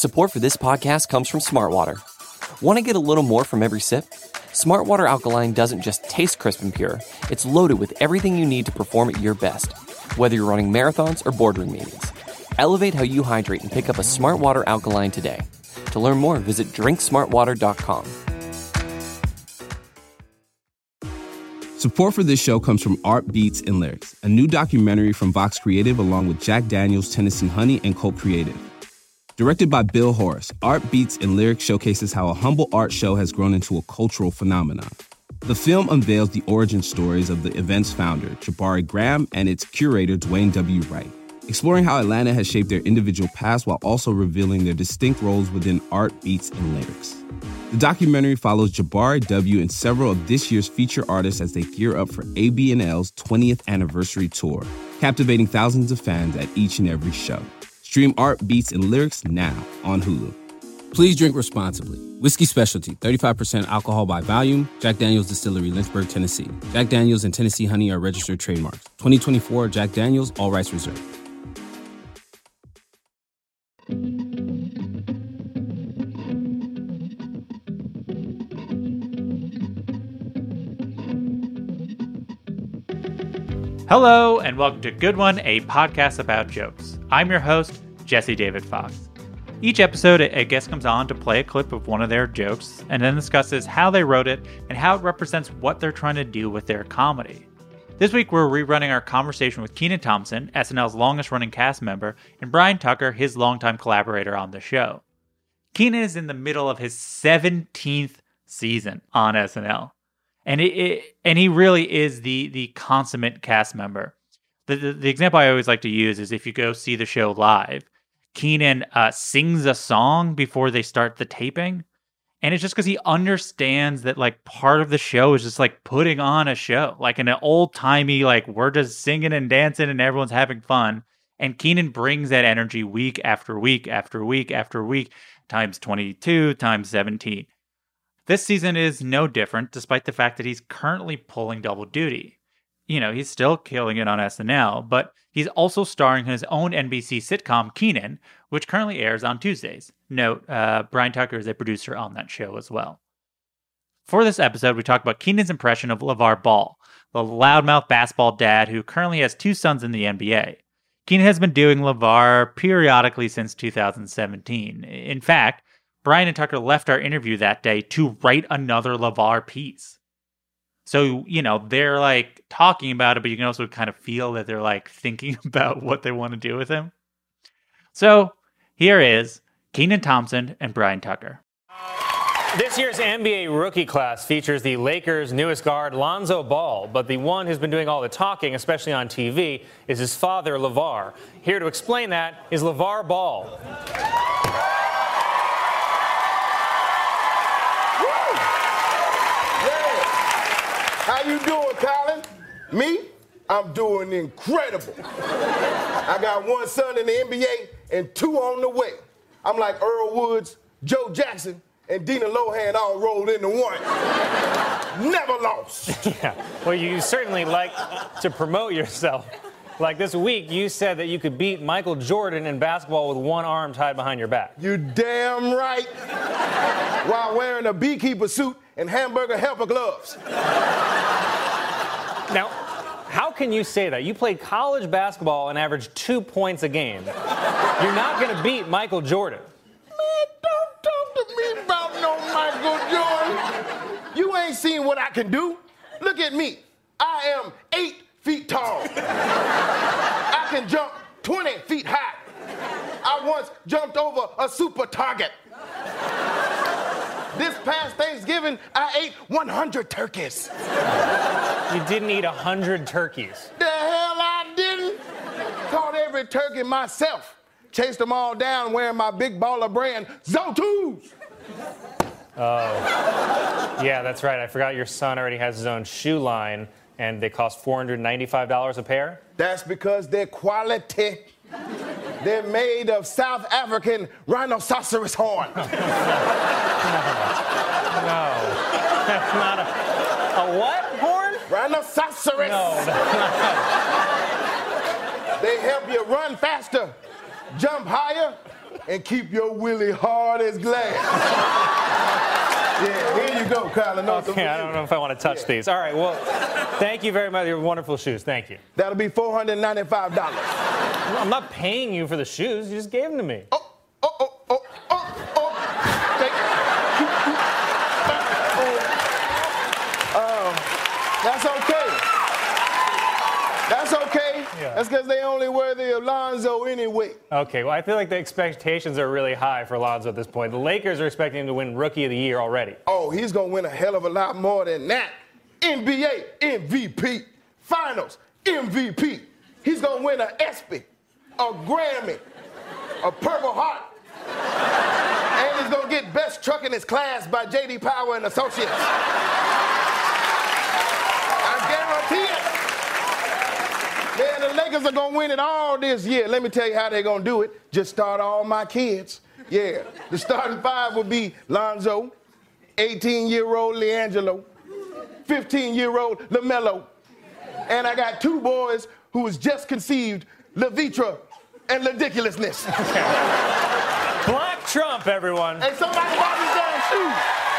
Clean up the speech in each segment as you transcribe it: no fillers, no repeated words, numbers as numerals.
Support for this podcast comes from Smartwater. Want to get a little more from every sip? Smartwater Alkaline doesn't just taste crisp and pure, it's loaded with everything you need to perform at your best, whether you're running marathons or boardroom meetings. Elevate how you hydrate and pick up a Smartwater Alkaline today. To learn more, visit drinksmartwater.com. Support for this show comes from Art Beats and Lyrics, a new documentary from Vox Creative along with Jack Daniels, Tennessee Honey, and Colt Creative. Directed by Bill Horace, Art Beats and Lyrics showcases how a humble art show has grown into a cultural phenomenon. The film unveils the origin stories of the event's founder, Jabari Graham, and its curator, Dwayne W. Wright, exploring how Atlanta has shaped their individual paths while also revealing their distinct roles within Art Beats and Lyrics. The documentary follows Jabari W. and several of this year's feature artists as they gear up for ABNL's 20th anniversary tour, captivating thousands of fans at each and every show. Stream Art Beats and Lyrics now on Hulu. Please drink responsibly. Whiskey Specialty, 35% alcohol by volume. Jack Daniel's Distillery, Lynchburg, Tennessee. Jack Daniel's and Tennessee Honey are registered trademarks. 2024 Jack Daniel's, all rights reserved. Hello, and welcome to Good One, a podcast about jokes. I'm your host, Jesse David Fox. Each episode, a guest comes on to play a clip of one of their jokes, and then discusses how they wrote it and how it represents what they're trying to do with their comedy. This week, we're rerunning our conversation with Kenan Thompson, SNL's longest-running cast member, and Brian Tucker, his longtime collaborator on the show. Kenan is in the middle of his 17th season on SNL. And he really is the consummate cast member. The example I always like to use is if you go see the show live, Kenan sings a song before they start the taping. And it's just because he understands that like part of the show is just like putting on a show, like in an old timey, like we're just singing and dancing and everyone's having fun. And Kenan brings that energy week after week after week after week, times 22, times 17. This season is no different, despite the fact that he's currently pulling double duty. You know, he's still killing it on SNL, but he's also starring in his own NBC sitcom, Kenan, which currently airs on Tuesdays. Note, Brian Tucker is a producer on that show as well. For this episode, we talk about Kenan's impression of LeVar Ball, the loudmouth basketball dad who currently has two sons in the NBA. Kenan has been doing LeVar periodically since 2017. In fact, Brian and Tucker left our interview that day to write another LeVar piece. So, you know, they're like talking about it, but you can also kind of feel that they're like thinking about what they want to do with him. So here is Kenan Thompson and Brian Tucker. This year's NBA rookie class features the Lakers' newest guard, Lonzo Ball, but the one who's been doing all the talking, especially on TV, is his father, LeVar. Here to explain that is LeVar Ball. How you doing, Colin? Me? I'm doing incredible. I got one son in the NBA and two on the way. I'm like Earl Woods, Joe Jackson, and Dina Lohan all rolled into one. Never lost. Yeah, well, you certainly like to promote yourself. Like this week, you said that you could beat Michael Jordan in basketball with one arm tied behind your back. You damn right. While wearing a beekeeper suit and hamburger helper gloves. Now, how can you say that? You played college basketball and averaged 2 points a game. You're not going to beat Michael Jordan. Man, don't talk to me about no Michael Jordan. You ain't seen what I can do. Look at me. I am 8 feet tall. I can jump 20 feet high. I once jumped over a super target. This past Thanksgiving, I ate 100 turkeys. You didn't eat 100 turkeys. The hell I didn't. Caught every turkey myself. Chased them all down wearing my big baller brand, Zotus. Oh. Yeah, that's right. I forgot your son already has his own shoe line, and they cost $495 a pair? That's because they're quality. They're made of South African rhinoceros horn. No. That's not a what horn? Rhinoceros. No, that's not. They help you run faster, jump higher, and keep your willy hard as glass. Yeah, here you go, Colin. Okay, I don't know if I want to touch these. All right, well, thank you very much. Your wonderful shoes. Thank you. That'll be $495. I'm not paying you for the shoes. You just gave them to me. Oh. That's okay. That's okay. Yeah. That's because they only worthy of Lonzo anyway. Okay, well, I feel like the expectations are really high for Lonzo at this point. The Lakers are expecting him to win Rookie of the Year already. Oh, he's going to win a hell of a lot more than that. NBA MVP, Finals MVP. He's going to win an ESPY, a Grammy, a Purple Heart. And he's going to get Best Truck in His Class by J.D. Power and Associates. Guarantee it. Man, the Lakers are going to win it all this year. Let me tell you how they're going to do it. Just start all my kids. Yeah. The starting five will be Lonzo, 18-year-old LiAngelo, 15-year-old LaMelo, and I got two boys who was just conceived, LaVitra and Ridiculousness. Black Trump, everyone. Hey, somebody buy these damn shoes.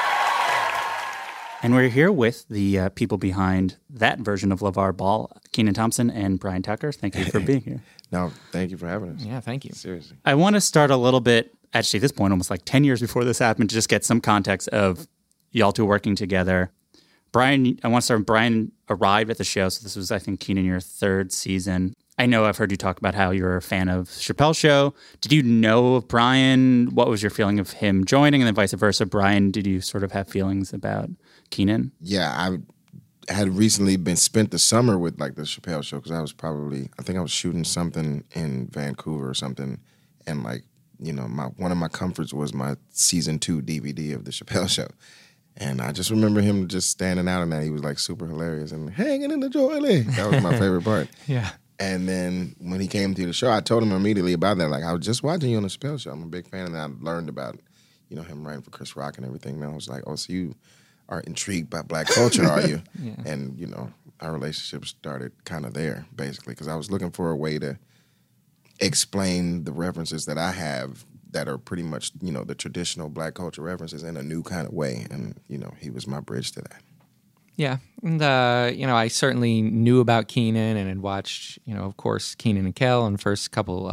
And we're here with the people behind that version of LeVar Ball, Kenan Thompson and Brian Tucker. Thank you for being here. No, thank you for having us. Yeah, thank you. Seriously. I want to start a little bit, actually at this point, almost like 10 years before this happened, to just get some context of y'all two working together. Brian, I want to start with Brian arrived at the show, so this was, I think, Kenan, your third season. I know I've heard you talk about how you're a fan of Chappelle's Show. Did you know of Brian? What was your feeling of him joining? And then vice versa, Brian, did you sort of have feelings about Kenan? Yeah, I had recently spent the summer with like the Chappelle Show because I think I was shooting something in Vancouver or something, and like, you know, one of my comforts was my season 2 DVD of the Chappelle Show. And I just remember him just standing out in that. He was like super hilarious and hanging in the joily. That was my favorite part. Yeah. And then when he came to the show, I told him immediately about that. Like, I was just watching you on the Chappelle Show. I'm a big fan, and I learned about, you know, him writing for Chris Rock and everything. And I was like, oh, so you are intrigued by black culture, are you? Yeah. And, you know, our relationship started kind of there, basically, because I was looking for a way to explain the references that I have that are pretty much, you know, the traditional black culture references in a new kind of way. And, you know, he was my bridge to that. Yeah, and you know, I certainly knew about Kenan and had watched, you know, of course, Kenan and Kel in the first couple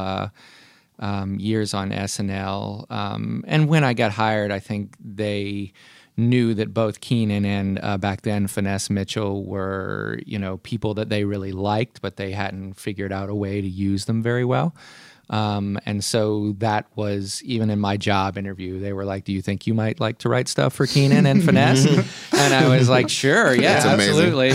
years on SNL. And when I got hired, I think they knew that both Kenan and back then Finesse Mitchell were, you know, people that they really liked, but they hadn't figured out a way to use them very well. And so that was, even in my job interview, they were like, do you think you might like to write stuff for Kenan and Finesse? And I was like, sure, yeah, absolutely.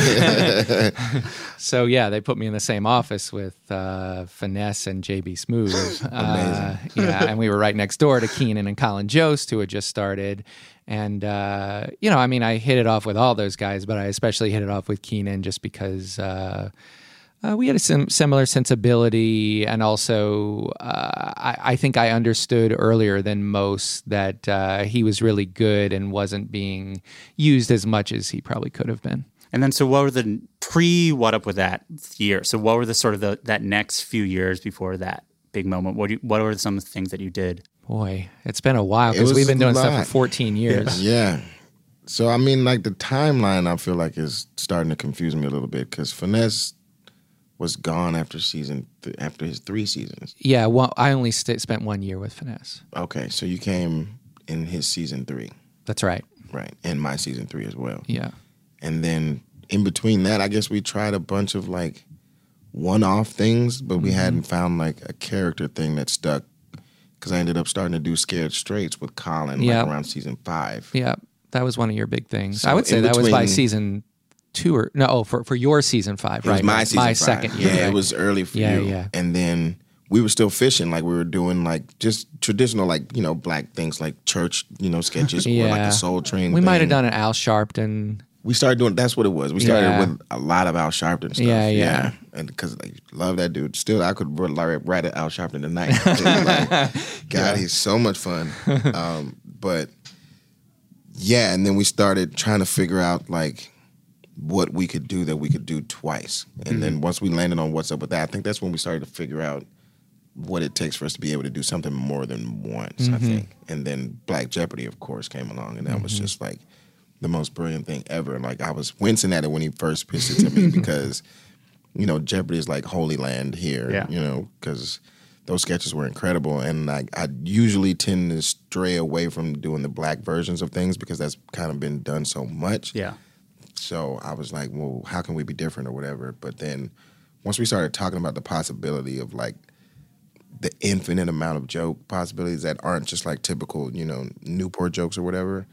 So yeah, they put me in the same office with Finesse and JB Smoove. Yeah, and we were right next door to Kenan and Colin Jost, who had just started. And, you know, I mean, I hit it off with all those guys, but I especially hit it off with Kenan just because we had a similar sensibility, and also I think I understood earlier than most that he was really good and wasn't being used as much as he probably could have been. And then, so what were the What Up With That year? So what were the sort of that next few years before that big moment? What were some of the things that you did? Boy, it's been a while because we've been doing stuff for 14 years. Yeah. So, I mean, like the timeline, I feel like is starting to confuse me a little bit because Finesse was gone after after his 3 seasons. Yeah, well, I only spent 1 year with Finesse. Okay, so you came in his season 3. That's right. Right, and my season 3 as well. Yeah. And then in between that, I guess we tried a bunch of like one-off things, but we hadn't found like a character thing that stuck because I ended up starting to do Scared Straights with Colin like around season 5. Yeah, that was one of your big things. So I would say that was by season 2 or no, for your season 5, it right? Was my season 5. Second year. Yeah, right? it was early for you. Yeah. And then we were still fishing, like we were doing like just traditional, like, you know, black things like church, you know, sketches or like the Soul Train. We might have done an Al Sharpton. We started doing, that's what it was. We started with a lot of Al Sharpton stuff. Yeah. And because I love that dude. Still, I could write at Al Sharpton tonight. Like, God, he's so much fun. But yeah, and then we started trying to figure out like what we could do that we could do twice. And then once we landed on What's Up With That, I think that's when we started to figure out what it takes for us to be able to do something more than once, I think. And then Black Jeopardy, of course, came along, and that was just like the most brilliant thing ever. Like, I was wincing at it when he first pitched it to me because, you know, Jeopardy is like Holy Land here, you know, because those sketches were incredible. And I usually tend to stray away from doing the black versions of things because that's kind of been done so much. Yeah. So I was like, well, how can we be different or whatever? But then once we started talking about the possibility of like the infinite amount of joke possibilities that aren't just like typical, you know, Newport jokes or whatever,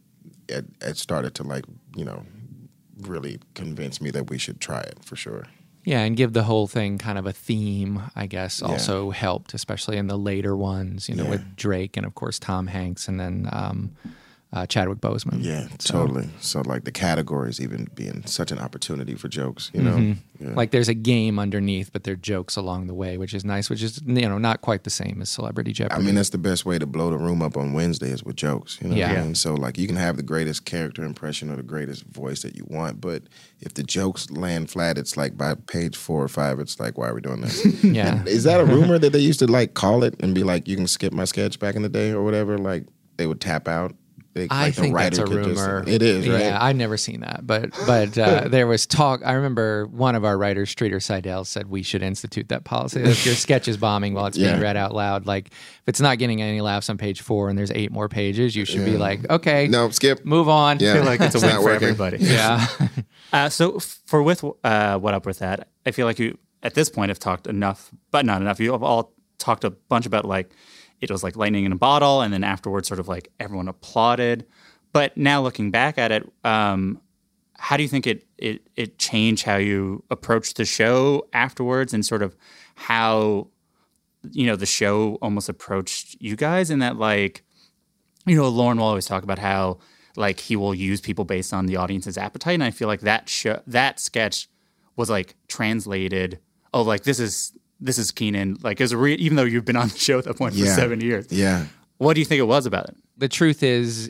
it started to like, you know, really convince me that we should try it for sure. Yeah, and give the whole thing kind of a theme, I guess, also helped, especially in the later ones, you know, with Drake and, of course, Tom Hanks and then Chadwick Boseman. Yeah, totally. So, like, the categories even being such an opportunity for jokes, you know? Yeah. Like, there's a game underneath, but there are jokes along the way, which is nice, which is, you know, not quite the same as Celebrity Jeopardy. I mean, that's the best way to blow the room up on Wednesday is with jokes, you know what I mean? So, like, you can have the greatest character impression or the greatest voice that you want, but if the jokes land flat, it's like by page 4 or 5, it's like, why are we doing this? Yeah. And is that a rumor that they used to, like, call it and be like, you can skip my sketch back in the day or whatever? Like, they would tap out? I think that's a rumor. It is, right? Yeah, I've never seen that, but there was talk. I remember one of our writers, Streeter Seidel, said we should institute that policy. If your sketch is bombing while it's being read out loud, like if it's not getting any laughs on page 4 and there's 8 more pages, you should be like, okay, no, skip, move on. I feel like it's a win for everybody. Yeah. So with What Up With That, I feel like you at this point have talked enough, but not enough. You have all talked a bunch about like. It was like lightning in a bottle, and then afterwards sort of like everyone applauded. But now looking back at it, how do you think it changed how you approached the show afterwards and sort of how, you know, the show almost approached you guys in that, like, you know, Lorne will always talk about how like he will use people based on the audience's appetite. And I feel like that sketch was like translated. Oh, like this is Kenan. Like, even though you've been on the show at that point for 7 years. Yeah. What do you think it was about it? The truth is,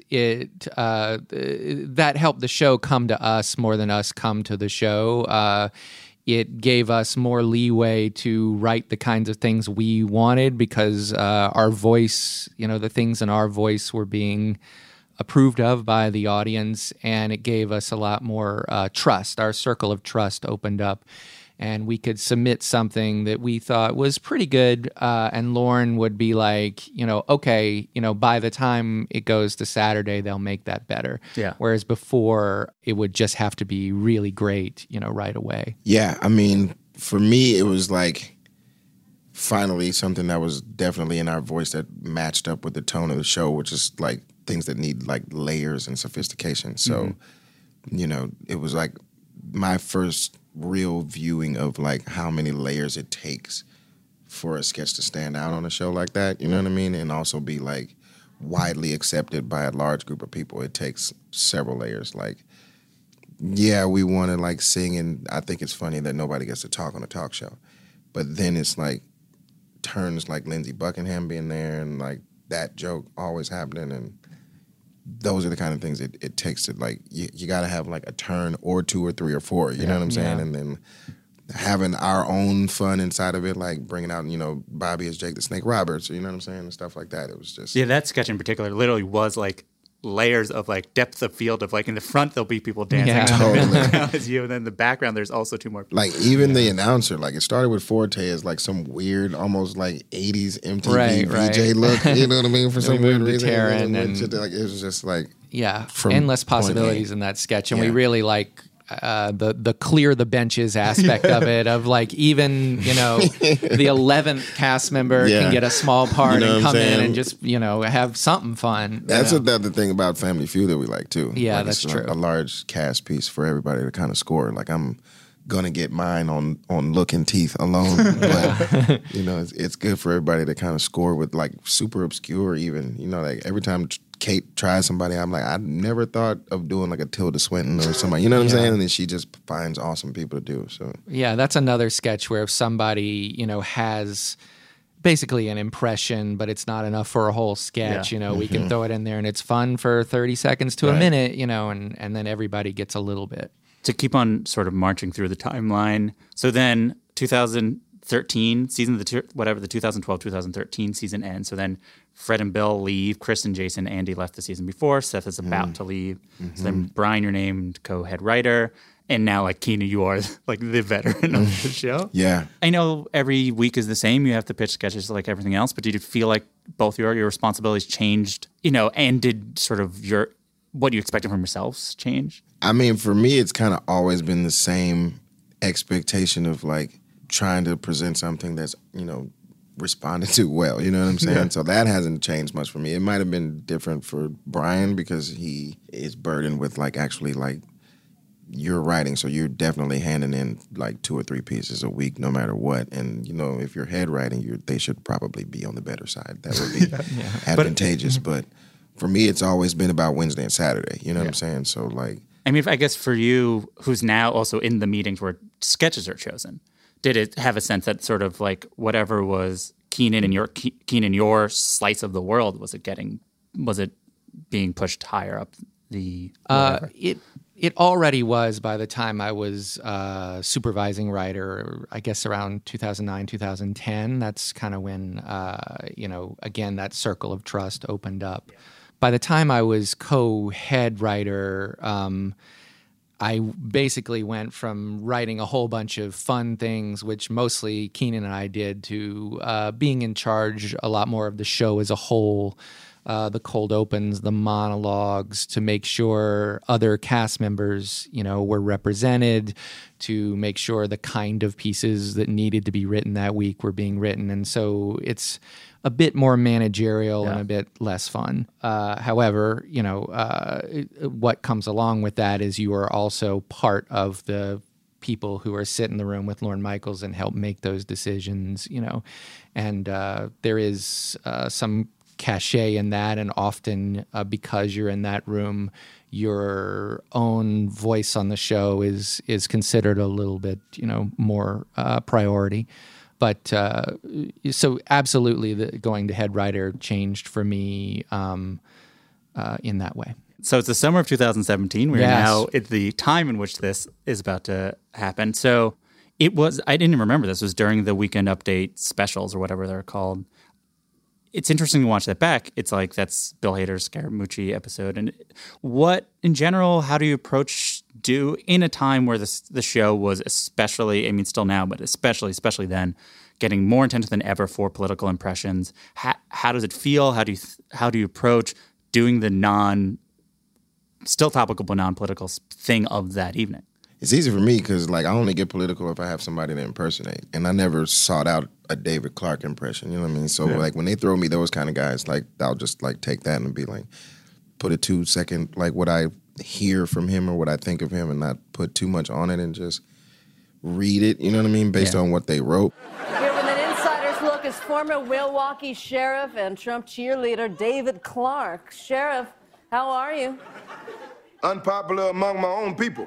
that helped the show come to us more than us come to the show. It gave us more leeway to write the kinds of things we wanted because our voice, you know, the things in our voice were being approved of by the audience, and it gave us a lot more trust. Our circle of trust opened up. And we could submit something that we thought was pretty good, and Lorne would be like, you know, okay, you know, by the time it goes to Saturday, they'll make that better. Yeah. Whereas before, it would just have to be really great, you know, right away. Yeah, I mean, for me, it was like finally something that was definitely in our voice that matched up with the tone of the show, which is like things that need like layers and sophistication. So, you know, it was like my first real viewing of like how many layers it takes for a sketch to stand out on a show like that, you know what I mean? And also be like widely accepted by a large group of people. It takes several layers. Like, yeah, we want to like sing, and I think it's funny that nobody gets to talk on a talk show. But then it's like turns like Lindsey Buckingham being there and like that joke always happening, and those are the kind of things it takes to like you got to have like a turn or 2 or 3 or 4, you know what I'm saying? And then having our own fun inside of it, like bringing out, you know, Bobby as Jake the Snake Roberts, you know what I'm saying, and stuff like that. It was just that sketch in particular literally was like layers of like depth of field of like in the front there'll be people dancing, in the middle is you, and then in the background there's also 2 more people. Like even the announcer, like it started with Forte as like some weird, almost like 80s MTV VJ look, you know what I mean? For some weird reason, like it was just like endless possibilities in that sketch, and we really like. The clear the benches aspect of it, of like even, you know, the 11th cast member can get a small part and come in and just, you know, have something fun. That's another thing about Family Feud that we like too. Yeah, like that's true. A large cast piece for everybody to kind of score. Like I'm gonna get mine on look and teeth alone, but you know, it's good for everybody to kind of score with like super obscure even. You know, like every time Kate tries somebody, I'm like, I never thought of doing like a Tilda Swinton or somebody, you know what I'm saying? And then she just finds awesome people to do. So yeah, that's another sketch where if somebody, you know, has basically an impression, but it's not enough for a whole sketch, you know, we can throw it in there and it's fun for 30 seconds to a minute, you know, and then everybody gets a little bit. To keep on sort of marching through the timeline. So then 2000, 2013 season, the 2012-2013 season ends. So then Fred and Bill leave. Chris and Jason, Andy left the season before. Seth is about to leave. So then Brian, you're named co-head writer. And now, like, Keenen, you are like the veteran of the show. Yeah. I know every week is the same. You have to pitch sketches like everything else. But did you feel like both your responsibilities changed, and did sort of what you expected from yourselves change? I mean, for me, it's kind of always been the same expectation of, like, trying to present something that's, responded to well. You know what I'm saying? Yeah. So that hasn't changed much for me. It might have been different for Brian because he is burdened with, like, actually, like, you're writing, so you're definitely handing in like 2 or 3 pieces a week, no matter what. And if you're head writing, they should probably be on the better side. That would be advantageous. But for me, it's always been about Wednesday and Saturday. You know what I'm saying? So like, I mean, I guess for you, who's now also in the meetings where sketches are chosen, did it have a sense that sort of like whatever was Keenen in your slice of the world, was it being pushed higher up the? It already was by the time I was supervising writer, I guess around 2009, 2010. That's kind of when, again, that circle of trust opened up. By the time I was co-head writer, I basically went from writing a whole bunch of fun things, which mostly Keenen and I did, to being in charge a lot more of the show as a whole. The cold opens, the monologues, to make sure other cast members, were represented, to make sure the kind of pieces that needed to be written that week were being written. And so it's a bit more managerial and a bit less fun. However, what comes along with that is you are also part of the people who are sit in the room with Lorne Michaels and help make those decisions, and there is some cachet in that, and often because you're in that room, your own voice on the show is considered a little bit more priority. But so absolutely, going to head writer changed for me in that way. So it's the summer of 2017. We're now at the time in which this is about to happen. So I didn't even remember this was during the Weekend Update specials or whatever they're called. It's interesting to watch that back. It's like that's Bill Hader's Scaramucci episode. And what, in general, how do you in a time where the show was especially, I mean, still now, but especially then, getting more intense than ever for political impressions? How does it feel? How do you approach doing the still topical but non-political thing of that evening? It's easy for me because, like, I only get political if I have somebody to impersonate. And I never sought out a David Clark impression, you know what I mean? So, like, when they throw me those kind of guys, like, I'll just, like, take that and be like, put a 2-second, like, what I hear from him or what I think of him and not put too much on it and just read it, you know what I mean, based on what they wrote. Here with an insider's look is former Milwaukee Sheriff and Trump cheerleader David Clark. Sheriff, how are you? Unpopular among my own people.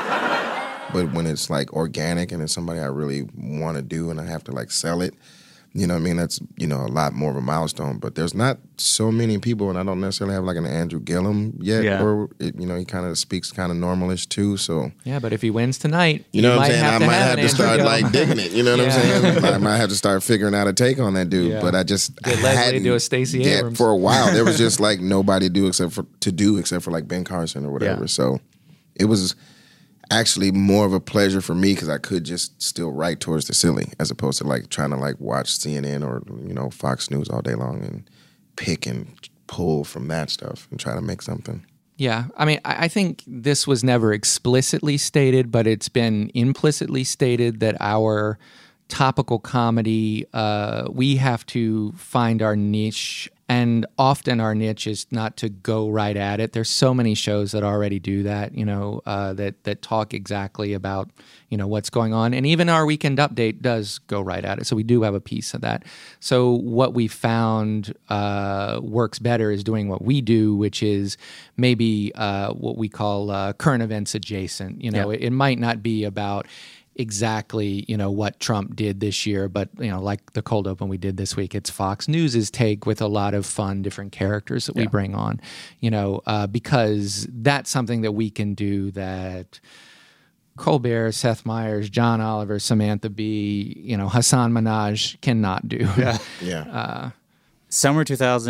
But when it's like organic and it's somebody I really want to do and I have to like sell it, you know what I mean? That's, a lot more of a milestone. But there's not so many people, and I don't necessarily have like an Andrew Gillum yet, or, he kind of speaks kind of normalish too, so. Yeah, but if he wins tonight, you know what I'm saying? I might have to start like digging it, you know what I'm saying? I might have to start figuring out a take on that dude, but I just Get Leslie to do a Stacey Abrams. For a while, there was just like nobody except for like Ben Carson or whatever, so it was actually more of a pleasure for me because I could just still write towards the silly as opposed to like trying to like watch CNN or Fox News all day long and pick and pull from that stuff and try to make something. Yeah, I mean, I think this was never explicitly stated, but it's been implicitly stated that our topical comedy, we have to find our niche. And often our niche is not to go right at it. There's so many shows that already do that, that talk exactly about, what's going on. And even our Weekend Update does go right at it. So we do have a piece of that. So what we found works better is doing what we do, which is maybe what we call current events adjacent. It might not be about exactly, what Trump did this year, but, like the cold open we did this week, it's Fox News's take with a lot of fun, different characters that we bring on, because that's something that we can do that Colbert, Seth Meyers, John Oliver, Samantha Bee, Hassan Minhaj cannot do. Yeah. Summer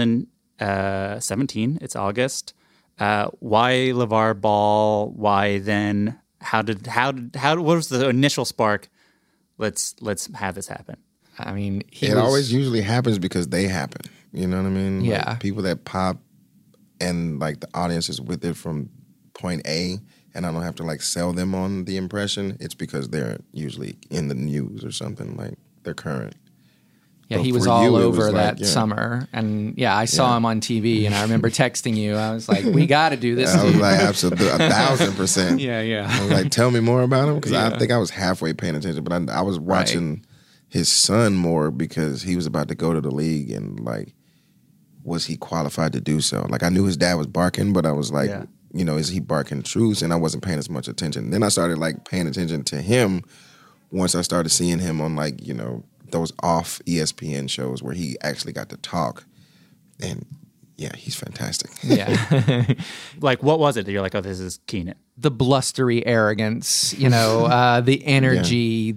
2017. It's August. Why LeVar Ball? Why then? What was the initial spark? Let's have this happen. I mean, it always usually happens because they happen. You know what I mean? Yeah. Like, people that pop and like the audience is with it from point A, and I don't have to like sell them on the impression. It's because they're usually in the news or something, like they're current. Yeah, But he was for all you, it over was that like, summer. And I saw him on TV, and I remember texting you. I was like, we got to do this. I was dude. like, absolutely, 1,000%. Yeah. I was like, tell me more about him, because Yeah. I think I was halfway paying attention, but I was watching his son more because he was about to go to the league, and like, was he qualified to do so? Like, I knew his dad was barking, but I was like, is he barking truths? And I wasn't paying as much attention. Then I started like paying attention to him once I started seeing him on like, those off ESPN shows where he actually got to talk. And yeah, he's fantastic. Yeah. Like, what was it that you're like, oh, this is Keenan? The blustery arrogance, the energy,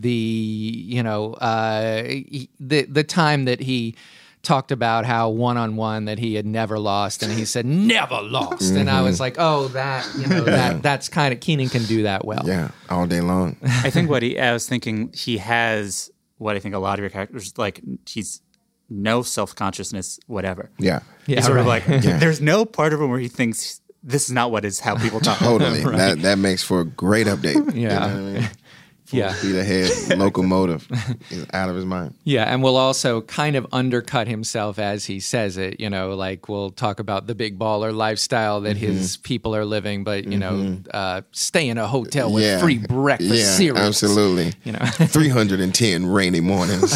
the time that he talked about how one-on-one that he had never lost, and he said never lost, and I was like, oh, that's kind of, Keenan can do that well. Yeah, all day long. I think I was thinking he has what I think a lot of your characters, like, he's no self-consciousness, whatever. Yeah. He's sort of like, there's no part of him where he thinks this is not how people talk. Totally. That makes for a great update. Yeah. You know what I mean? Yeah. Speed ahead, locomotive. He's out of his mind. Yeah, and we'll also kind of undercut himself as he says it. Like, we'll talk about the big baller lifestyle that his people are living, but stay in a hotel with free breakfast cereals. Absolutely. 310 rainy mornings.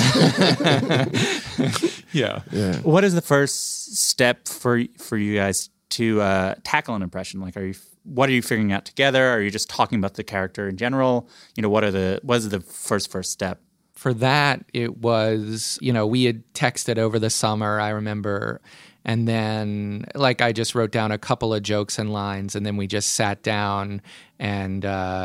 Yeah. What is the first step for you guys to tackle an impression? Like, what are you figuring out together? Are you just talking about the character in general? What is the first step? For that, it was, we had texted over the summer, I remember, and then like I just wrote down a couple of jokes and lines, and then we just sat down and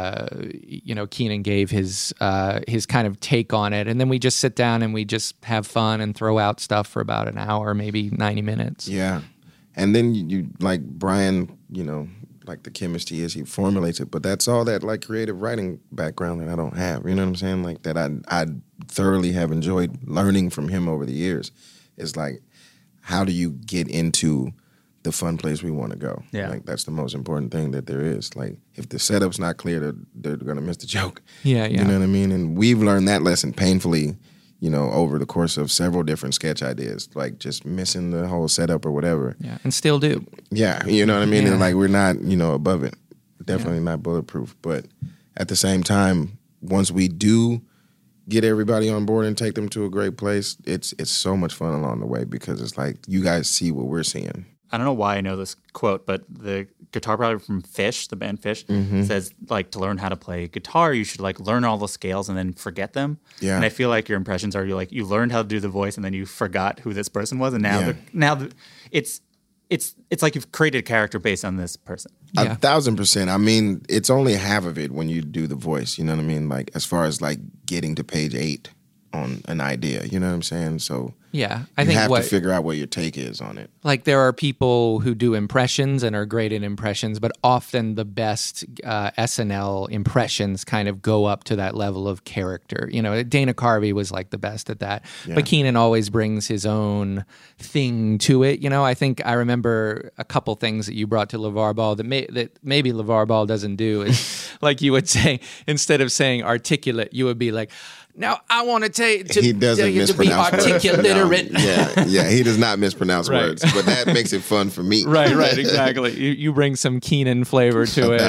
Keenan gave his kind of take on it, and then we just sit down and we just have fun and throw out stuff for about an hour, maybe 90 minutes. Yeah. And then you like Brian, like the chemistry is, he formulates it, but that's all that like creative writing background that I don't have. You know what I'm saying? Like that I thoroughly have enjoyed learning from him over the years. It's like, how do you get into the fun place we want to go? Yeah. Like that's the most important thing that there is. Like if the setup's not clear, they're going to miss the joke. Yeah. You know what I mean? And we've learned that lesson painfully, over the course of several different sketch ideas, like just missing the whole setup or whatever. Yeah, and still do. Yeah, you know what I mean? Yeah. And like we're not, above it. Definitely not bulletproof. But at the same time, once we do get everybody on board and take them to a great place, it's so much fun along the way because it's like you guys see what we're seeing. I don't know why I know this quote, but the guitar player from Phish, the band Phish, says like to learn how to play guitar, you should like learn all the scales and then forget them. Yeah. And I feel like your impressions are you learned how to do the voice and then you forgot who this person was, and now it's like you've created a character based on this person. Yeah. 1,000%. I mean, it's only half of it when you do the voice. You know what I mean? Like as far as like getting to page 8 on an idea. You know what I'm saying? So yeah, I think you have to figure out what your take is on it. Like there are people who do impressions and are great at impressions, but often the best SNL impressions kind of go up to that level of character. Dana Carvey was like the best at that, but Keenan always brings his own thing to it. I think I remember a couple things that you brought to LeVar Ball that maybe LeVar Ball doesn't do is like you would say, instead of saying articulate, you would be like, now I want to tell he doesn't mispronounce to be articulate. No, yeah, he does not mispronounce words, but that makes it fun for me. Right, exactly. You bring some Keenan flavor to it,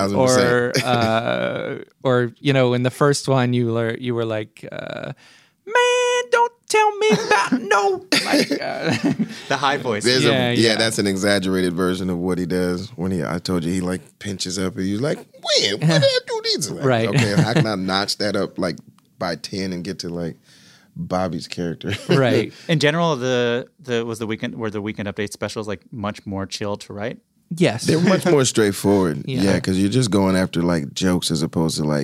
1,000%. or in the first one you were like, man, don't tell me about no. Like, the high voice. That's an exaggerated version of what he does when I told you he like pinches up and he's like, when did I do these? Like, right. Okay, how can I notch that up like by 10 and get to like Bobby's character? Right. In general, the weekend update specials like much more chill to write? Yes. They're much more straightforward. Yeah, because you're just going after like jokes as opposed to like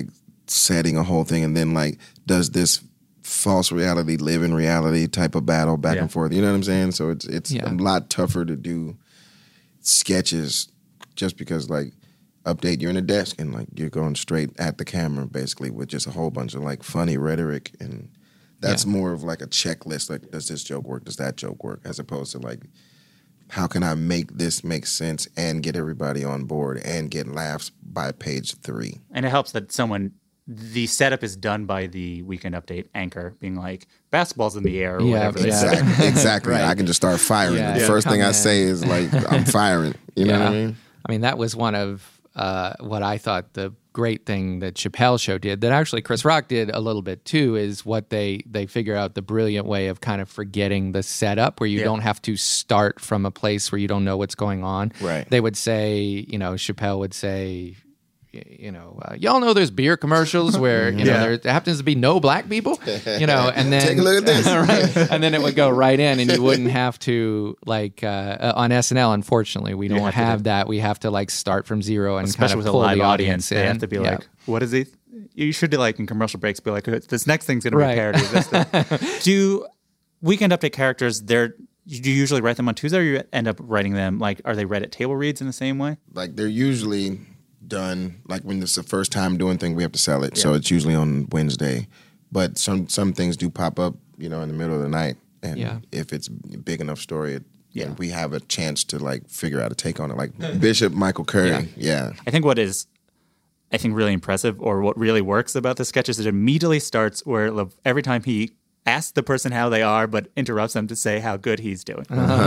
setting a whole thing, and then like does this false reality live in reality type of battle back and forth. You know what I'm saying? So it's a lot tougher to do sketches just because like Update, you're in a desk and like you're going straight at the camera basically with just a whole bunch of like funny rhetoric, and that's more of like a checklist. Like, does this joke work? Does that joke work? As opposed to like, how can I make this make sense and get everybody on board and get laughs by page 3? And it helps that the setup is done by the Weekend Update anchor being like, basketball's in the air or whatever. Exactly. Right. I can just start firing. Yeah, the first thing I say is like, I'm firing. You know what I mean? I mean, that was one of what I thought the great thing that Chappelle Show did, that actually Chris Rock did a little bit too, is what they figure out the brilliant way of kind of forgetting the setup where you don't have to start from a place where you don't know what's going on. Right. They would say, Chappelle would say, y'all know there's beer commercials where there happens to be no black people, and then take a look at this, right? And then it would go right in, and you wouldn't have to like on SNL. Unfortunately, we don't have that. We have to like start from zero and especially kind of with pull a live the audience. They in. have to be like, what is it? You should do like in commercial breaks, be like, this next thing's going to be a parody of this thing. Do Weekend Update characters? Do you usually write them on Tuesday, or you end up writing them like, are they read at table reads in the same way? Like they're usually done like when it's the first time doing thing, we have to sell it, so it's usually on Wednesday. But some things do pop up, in the middle of the night, and if it's a big enough story, and we have a chance to like figure out a take on it. Like Bishop Michael Curry, I think what is really impressive, or what really works about the sketch, is it immediately starts where every time he asks the person how they are, but interrupts them to say how good he's doing.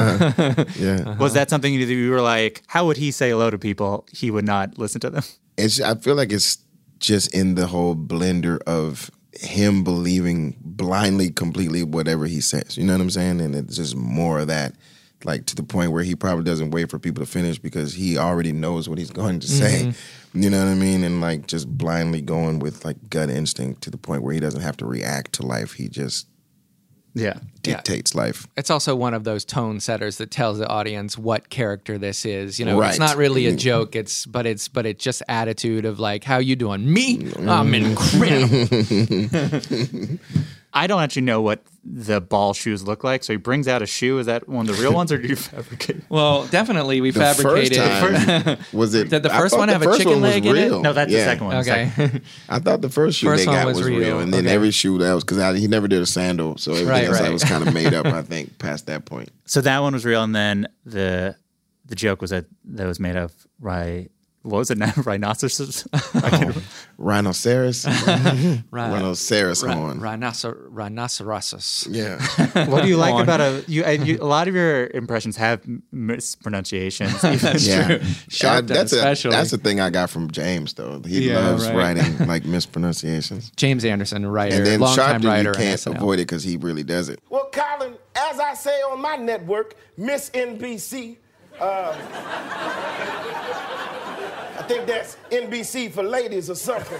Was that something you were like, how would he say hello to people? He would not listen to them. I feel like it's just in the whole blender of him believing blindly, completely whatever he says. You know what I'm saying? And it's just more of that, like to the point where he probably doesn't wait for people to finish because he already knows what he's going to say. You know what I mean? And like just blindly going with like gut instinct to the point where he doesn't have to react to life. He just dictates life. It's also one of those tone setters that tells the audience what character this is. Right. It's not really a joke. It's just attitude of like, how you doing? Me? I'm incredible. I don't actually know what the ball shoes look like, so he brings out a shoe. Is that one of the real ones, or do you fabricate? Well, definitely we fabricated. First time, was it? Did the first one have a chicken leg in it? No, that's the second one. Okay. I thought the first shoe they got was real, and then every shoe that was, because he never did a sandal, so everything else was kind of made up, I think, past that point. So that one was real, and then the joke was that was made of what was it now? Rhinoceros? Rhinoceros? Rhinoceros horn. Rhinoceros. Yeah. What do you like about a lot of your impressions have mispronunciations. That's true. Sharpton especially. That's the thing I got from James, though. He loves writing like mispronunciations. James Anderson, writer, and then long-time writer. You can't avoid it because he really does it. Well, Colin, as I say on my network, Miss NBC, I think that's NBC for ladies or something.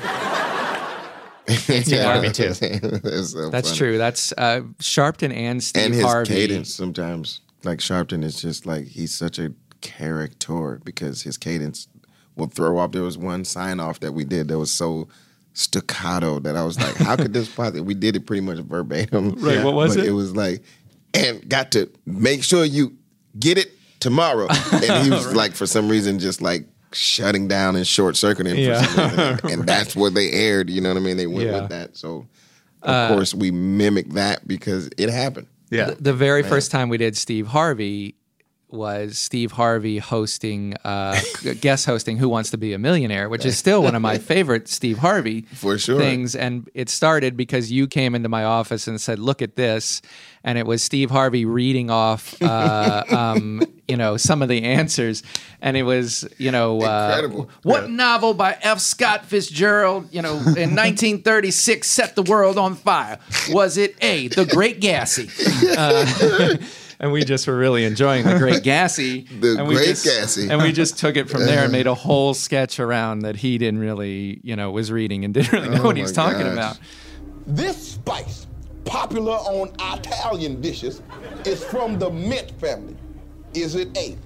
Harvey too. That's funny. True. That's Sharpton and Steve and his Harvey. Cadence sometimes. Like Sharpton is just like, he's such a character because his cadence will throw off. There was one sign off that we did that was so staccato that I was like, how could this possibly? We did it pretty much verbatim. Right. What was it? It was like, and got to make sure you get it tomorrow. And he was like, for some reason, just like shutting down and short circuiting for some reason. And that's what they aired, you know what I mean? They went with that. So of course we mimicked that because it happened. Yeah. The very first time we did Steve Harvey was Steve Harvey hosting, guest hosting Who Wants to Be a Millionaire, which is still one of my favorite Steve Harvey for sure things. And it started because you came into my office and said, look at this. And it was Steve Harvey reading off, some of the answers. And it was, incredible. What novel by F. Scott Fitzgerald, in 1936 set the world on fire? Was it A, The Great Gatsby? And we just were really enjoying The Great Gatsby. Gatsby. And we just took it from there and made a whole sketch around that he didn't really, was reading and didn't really know what he was talking about. This spice, popular on Italian dishes, is from the mint family. Is it A,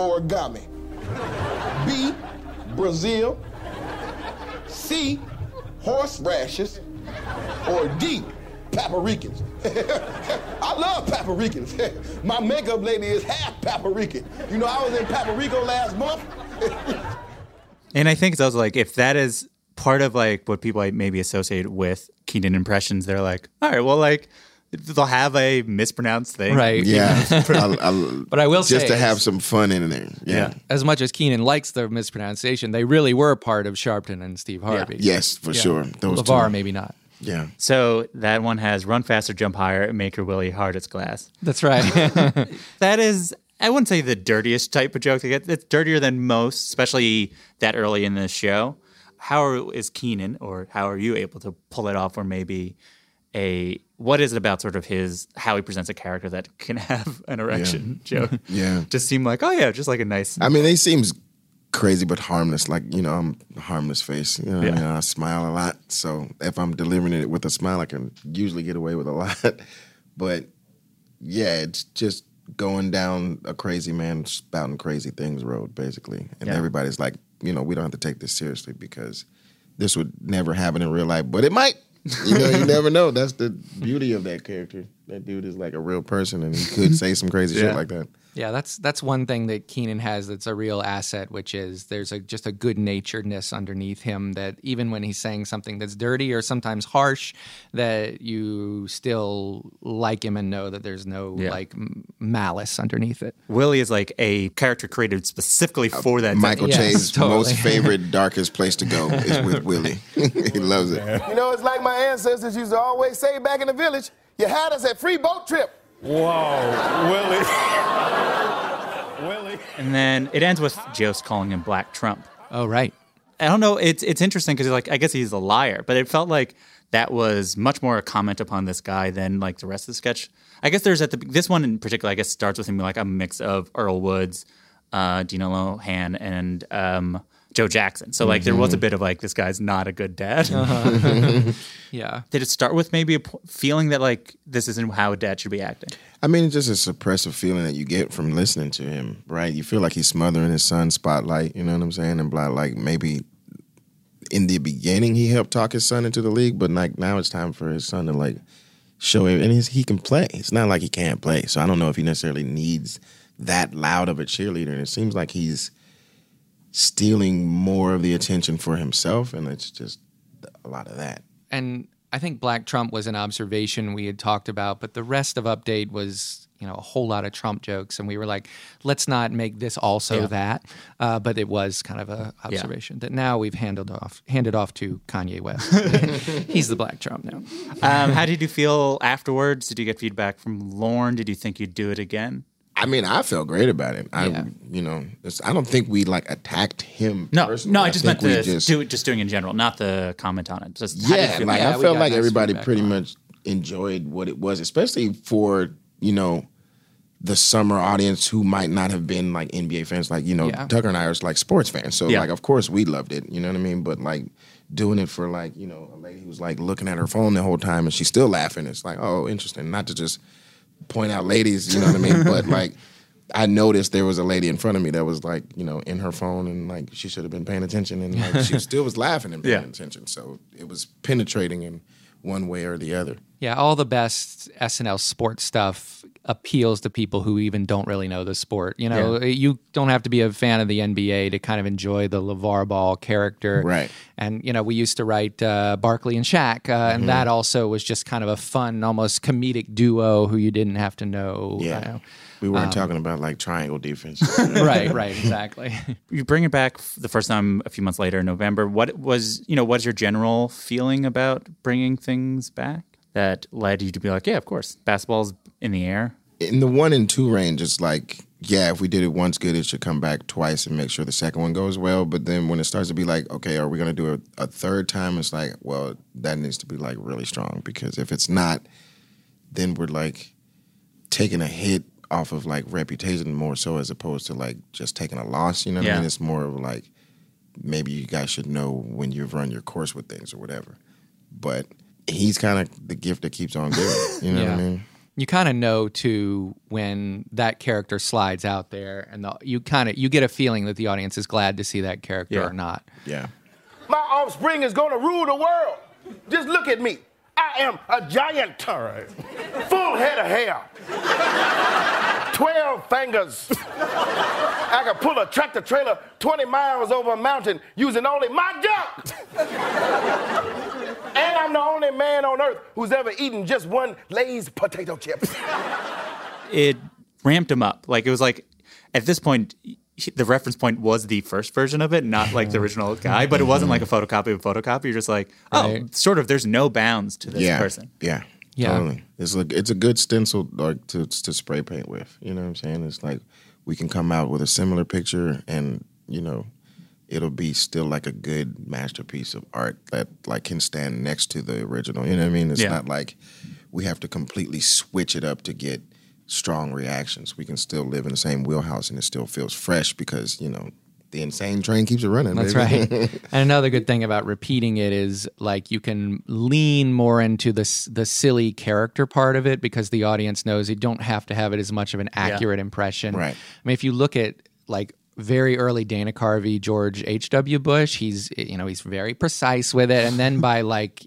origami, B, Brazil, C, horserashes, or D, Paparicans. I love Paparicans. My makeup lady is half Paparican. You know, I was in Paparico last month. And I think it's also like, if that is part of like what people like maybe associate with Keenan impressions, they're like, all right, well, like they'll have a mispronounced thing. Right. Yeah. But I will say, just to have some fun in there. Yeah. as much as Keenan likes the mispronunciation, they really were part of Sharpton and Steve Harvey. Yes, for sure. Those LeVar, two. maybe not. Yeah. So that one has run faster, jump higher, and make your Willie hard as glass. That's right. That is, I wouldn't say the dirtiest type of joke to get. It's dirtier than most, especially that early in the show. How is Keenan, or how are you able to pull it off, or maybe what is it about sort of how he presents a character that can have an erection joke? Yeah. Just seem like, oh yeah, just like a nice. I mean, he seems crazy but harmless. Like, you know, I'm a harmless face. You know, Yeah. I mean, I smile a lot. So if I'm delivering it with a smile, I can usually get away with a lot. But yeah, it's just going down a crazy man spouting crazy things road, basically. And everybody's like, you know, we don't have to take this seriously because this would never happen in real life, but it might. You know, you never know. That's the beauty of that character. That dude is like a real person, and he could say some crazy shit like that. Yeah, that's one thing that Keenan has that's a real asset, which is there's just a good-naturedness underneath him that even when he's saying something that's dirty or sometimes harsh, that you still like him and know that there's no malice underneath it. Willie is like a character created specifically for that. Michael Yes, Che's totally. most favorite, darkest place to go is with Willie. He loves it. You know, it's like my ancestors used to always say back in the village, you had us at free boat trip. Whoa, Willie. And then it ends with Jost calling him Black Trump. Oh, right. I don't know. It's interesting because like I guess he's a liar, but it felt like that was much more a comment upon this guy than like the rest of the sketch. I guess there's this one in particular. I guess starts with him like a mix of Earl Woods, Dina Lohan, and Joe Jackson. So like there was a bit of like this guy's not a good dad. Yeah. Did it start with maybe a feeling that like this isn't how a dad should be acting? I mean, it's just a suppressive feeling that you get from listening to him, right? You feel like he's smothering his son's spotlight, you know what I'm saying? And like maybe in the beginning he helped talk his son into the league, but like now it's time for his son to like show him, and he can play. It's not like he can't play. So I don't know if he necessarily needs that loud of a cheerleader. And it seems like he's stealing more of the attention for himself, and it's just a lot of that. And I think Black Trump was an observation we had talked about, but the rest of Update was, you know, a whole lot of Trump jokes, and we were like, let's not make this also that. But it was kind of a observation that now we've handed off to Kanye West. He's the Black Trump now. How did you feel afterwards? Did you get feedback from Lorne? Did you think you'd do it again? I mean, I felt great about it. I don't think we like attacked him. personally. No, I just meant think just doing in general, not the comment on it. Just how did you Yeah, feel? like Yeah, I we felt got like nice everybody feedback pretty on it. much enjoyed what it was, especially for, you know, the summer audience who might not have been like NBA fans. Like, you know, Tucker and I are like sports fans. So like, of course we loved it. You know what I mean? But like doing it for like, you know, a lady who's like looking at her phone the whole time and she's still laughing. It's like, oh, interesting. Not to just point out ladies, you know what I mean? But like, I noticed there was a lady in front of me that was like, you know, in her phone, and like she should have been paying attention, and like she still was laughing and paying attention. So it was penetrating in one way or the other. Yeah, all the best SNL sports stuff appeals to people who even don't really know the sport. You know, you don't have to be a fan of the NBA to kind of enjoy the LeVar Ball character. Right. And, you know, we used to write Barkley and Shaq, and that also was just kind of a fun, almost comedic duo who you didn't have to know. Yeah. We weren't talking about like triangle defense. Right, exactly. You bring it back the first time a few months later in November. What's your general feeling about bringing things back that led you to be like, yeah, of course, basketball's in the air? In the 1 and 2 range, it's like, yeah, if we did it once good, it should come back twice and make sure the second one goes well. But then when it starts to be like, okay, are we going to do a third time? It's like, well, that needs to be like really strong, because if it's not, then we're like taking a hit off of like reputation more so, as opposed to like just taking a loss. You know what I mean? It's more of like, maybe you guys should know when you've run your course with things or whatever. But he's kind of the gift that keeps on giving. You know what I mean? You kind of know too when that character slides out there, and you get a feeling that the audience is glad to see that character or not. Yeah. My offspring is gonna rule the world. Just look at me. I am a giant. All right. Full head of hair. 12 fingers. I can pull a tractor trailer 20 miles over a mountain using only my junk. And I'm the only man on earth who's ever eaten just one Lay's potato chip. It ramped him up. Like, it was like, at this point, the reference point was the first version of it, not like the original guy, but it wasn't like a photocopy of a photocopy. You're just like, sort of, there's no bounds to this person. Yeah. Totally. It's a good stencil like to spray paint with. You know what I'm saying? It's like we can come out with a similar picture and, you know, it'll be still like a good masterpiece of art that like can stand next to the original. You know what I mean? It's not like we have to completely switch it up to get strong reactions. We can still live in the same wheelhouse and it still feels fresh because, you know, the insane train keeps it running. That's baby. right. And another good thing about repeating it is like you can lean more into the silly character part of it because the audience knows you don't have to have it as much of an accurate impression. Right. I mean, if you look at like very early Dana Carvey, George H.W. Bush, he's very precise with it. And then by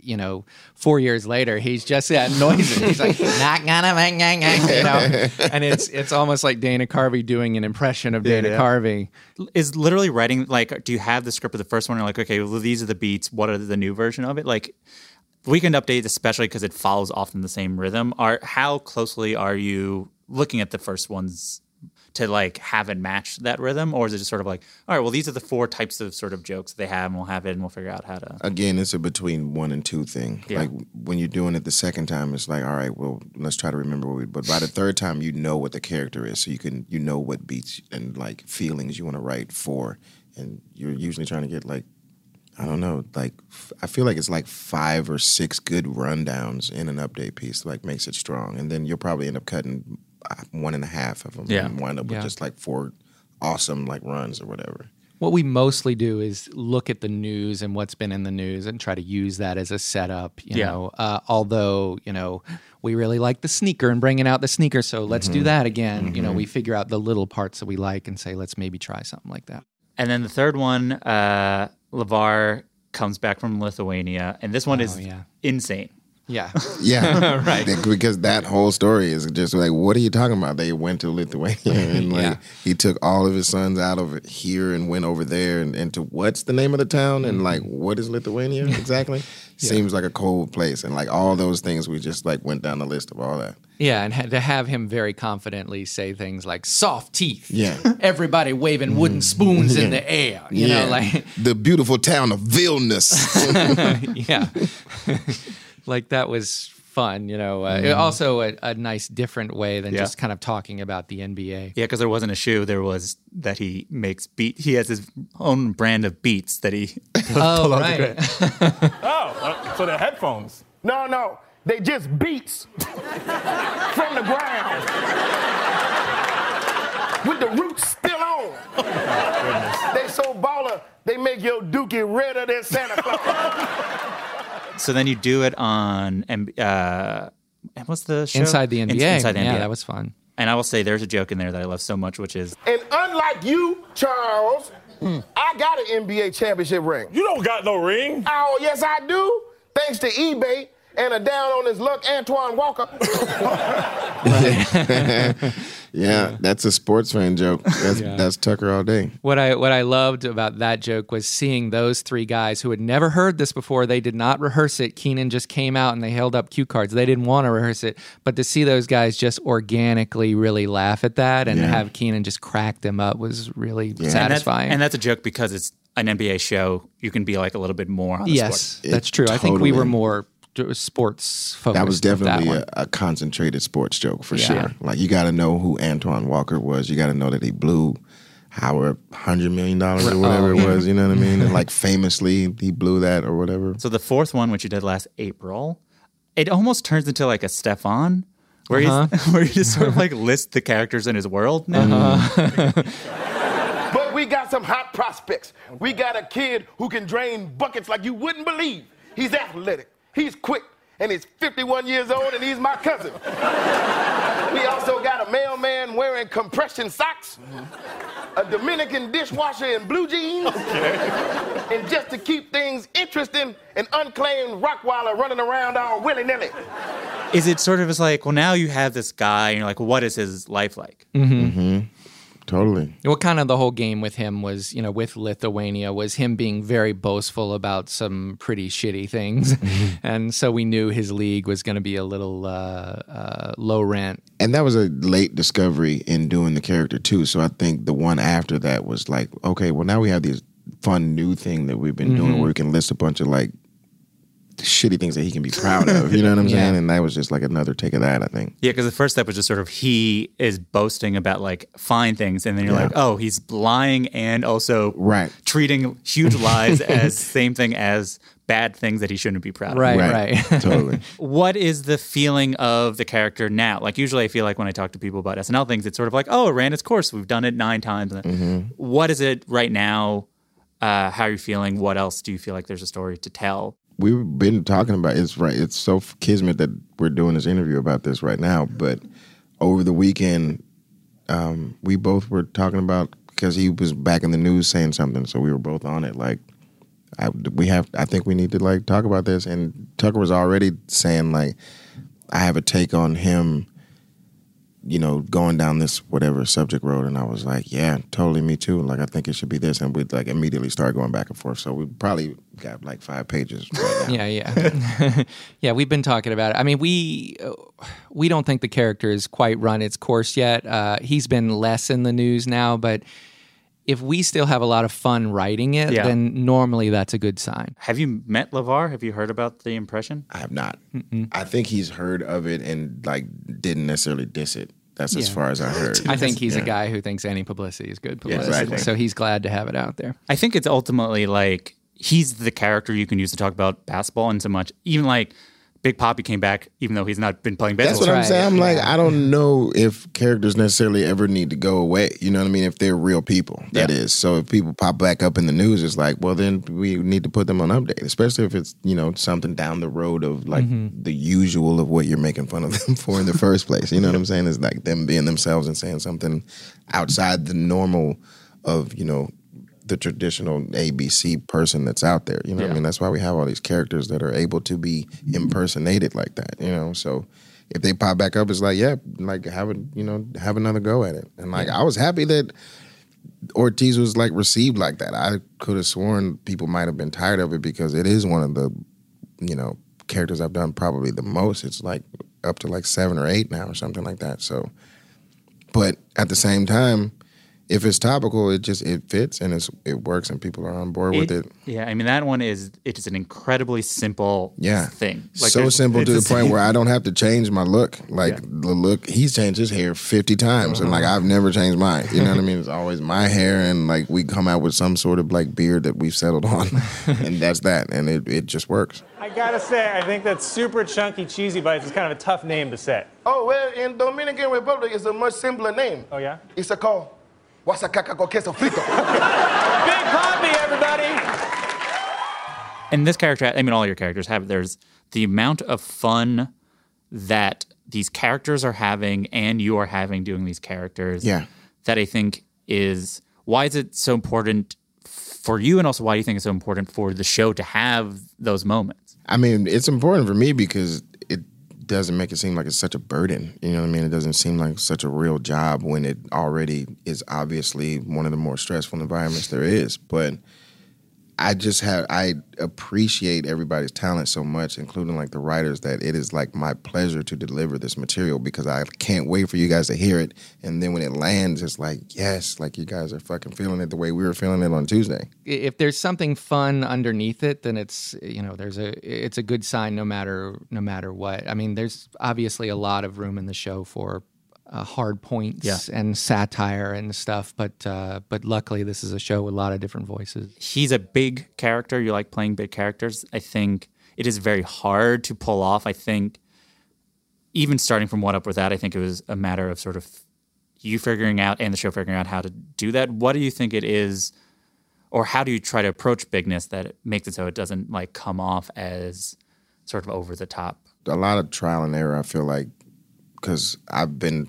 4 years later, he's just noisy. He's like, not gonna make, and it's almost like Dana Carvey doing an impression of Dana Carvey. Is literally writing, like, do you have the script of the first one? You're like, okay, well, these are the beats. What are the new version of it? Like, Weekend Update, especially because it follows often the same rhythm. How closely are you looking at the first ones to like have it match that rhythm, or is it just sort of like, all right, well, these are the 4 types of sort of jokes they have, and we'll have it, and we'll figure out how to. Again, it's a between 1 and 2 thing. Yeah. Like when you're doing it the second time, it's like, all right, well, let's try to remember but by the third time, you know what the character is, so you know what beats and like feelings you want to write for, and you're usually trying to get like, I don't know, like I feel like it's like 5 or 6 good rundowns in an update piece, like makes it strong, and then you'll probably end up cutting 1.5 of them and wind up with just like 4 awesome like runs or whatever. What we mostly do is look at the news and what's been in the news and try to use that as a setup, you know. Although, you know, we really like the sneaker and bringing out the sneaker, so let's do that again. You know, we figure out the little parts that we like and say, let's maybe try something like that. And then the third one, LeVar comes back from Lithuania, and this one is insane. Yeah. Yeah. Right. Because that whole story is just like, what are you talking about? They went to Lithuania and like he took all of his sons out of here and went over there and to what's the name of the town and like what is Lithuania exactly? Seems like a cold place, and like all those things we just like went down the list of all that. Yeah, and to have him very confidently say things like soft teeth. Yeah. Everybody waving wooden spoons in the air. You know, like the beautiful town of Vilnius. yeah. Like that was fun, you know. Also a nice different way than just kind of talking about the NBA. Yeah, because there wasn't a shoe. There was that he makes beat. He has his own brand of beats that he pull out the grid. So they're headphones. No, they just beats from the ground with the roots still on. They so baller, they make your dookie redder than Santa Claus. So then you do it on, what's the show? Inside the NBA. Inside the NBA. Yeah, that was fun. And I will say there's a joke in there that I love so much, which is... And unlike you, Charles, I got an NBA championship ring. You don't got no ring. Oh, yes, I do. Thanks to eBay and a down on his luck, Antoine Walker. Yeah, that's a sports fan joke. That's Tucker all day. What I loved about that joke was seeing those 3 guys who had never heard this before. They did not rehearse it. Keenan just came out and they held up cue cards. They didn't want to rehearse it, but to see those guys just organically really laugh at that and have Keenan just crack them up was really satisfying. And that's a joke because it's an NBA show. You can be like a little bit more on the sport. That's true. I think we were more sports focused. That was definitely a concentrated sports joke for sure. Like you got to know who Antoine Walker was. You got to know that he blew Howard $100 million or whatever it was. You know what I mean? And like famously, he blew that or whatever. So the fourth one, which you did last April, it almost turns into like a Stefan, where where you just sort of like list the characters in his world now. But we got some hot prospects. We got a kid who can drain buckets like you wouldn't believe. He's athletic. He's quick, and he's 51 years old, and he's my cousin. We also got a mailman wearing compression socks, a Dominican dishwasher in blue jeans, and just to keep things interesting, an unclaimed Rottweiler running around all willy-nilly. Is it sort of as like, well, now you have this guy, and you're like, well, what is his life like? Totally. Well, kind of the whole game with him was, with Lithuania, was him being very boastful about some pretty shitty things. And so we knew his league was going to be a little low rent. And that was a late discovery in doing the character, too. So I think the one after that was like, okay, well, now we have this fun new thing that we've been doing where we can list a bunch of, like, shitty things that he can be proud of, you know what I'm saying? And that was just like another take of that, I think. Yeah, because the first step was just sort of he is boasting about like fine things, and then you're like, oh, he's lying and also treating huge lies as same thing as bad things that he shouldn't be proud of. Right. Totally. What is the feeling of the character now? Like usually I feel like when I talk to people about SNL things, it's sort of like, oh, it ran its course. We've done it 9 times. What is it right now? How are you feeling? What else do you feel like there's a story to tell? We've been talking about it's right. It's so kismet that we're doing this interview about this right now. But over the weekend, we both were talking about, because he was back in the news saying something, so we were both on it. Like, I think we need to like talk about this. And Tucker was already saying like, I have a take on him, going down this whatever subject road, and I was like, yeah, totally, me too. Like, I think it should be this, and we'd like immediately start going back and forth. So we probably got like 5 pages right now. Yeah. Yeah, we've been talking about it. I mean, we don't think the character has quite run its course yet. He's been less in the news now, but if we still have a lot of fun writing it, then normally that's a good sign. Have you met LeVar? Have you heard about the impression? I have not. I think he's heard of it and like didn't necessarily diss it. That's as far as I heard. I think he's a guy who thinks any publicity is good publicity. Yeah, exactly. So he's glad to have it out there. I think it's ultimately like he's the character you can use to talk about basketball, and so much. Even like Big Papi came back, even though he's not been playing basketball. That's what I'm saying. I'm like, I don't know if characters necessarily ever need to go away. You know what I mean? If they're real people, that is. So if people pop back up in the news, it's like, well, then we need to put them on update, especially if it's, something down the road of like the usual of what you're making fun of them for in the first place. You know what I'm saying? It's like them being themselves and saying something outside the normal of, the traditional ABC person that's out there. You know what I mean? That's why we have all these characters that are able to be impersonated like that, So if they pop back up, it's like, have another go at it. And like, I was happy that Ortiz was like received like that. I could have sworn people might have been tired of it because it is one of the, characters I've done probably the most. It's like up to like 7 or 8 now or something like that. So, but at the same time, if it's topical, it fits and it works and people are on board with it. Yeah, I mean, that one is an incredibly simple thing. Like, so simple to the point where I don't have to change my look. Like the look, he's changed his hair 50 times and like I've never changed mine. You know what I mean? It's always my hair and like we come out with some sort of like beard that we've settled on and that's that. And it just works. I gotta say, I think that Super Chunky Cheesy Bites is kind of a tough name to say. Oh, well, in Dominican Republic, it's a much simpler name. Oh, yeah? It's called Guasacaca con queso frito. Big Papi, everybody! And this character, I mean, all your characters have, there's the amount of fun that these characters are having and you are having doing these characters that I think is, why is it so important for you, and also why do you think it's so important for the show to have those moments? I mean, it's important for me because it doesn't make it seem like it's such a burden. You know what I mean? It doesn't seem like such a real job when it already is obviously one of the more stressful environments there is. But I appreciate everybody's talent so much, including like the writers, that it is like my pleasure to deliver this material because I can't wait for you guys to hear it. And then when it lands, it's like, yes, like you guys are fucking feeling it the way we were feeling it on Tuesday. If there's something fun underneath it, then it's it's a good sign no matter what. I mean, there's obviously a lot of room in the show for hard points and satire and stuff, but luckily this is a show with a lot of different voices. He's a big character. You like playing big characters. I think it is very hard to pull off. I think even starting from What Up With That, I think it was a matter of sort of you figuring out and the show figuring out how to do that. What do you think it is, or how do you try to approach bigness that makes it so it doesn't like come off as sort of over the top? A lot of trial and error, I feel like, because I've been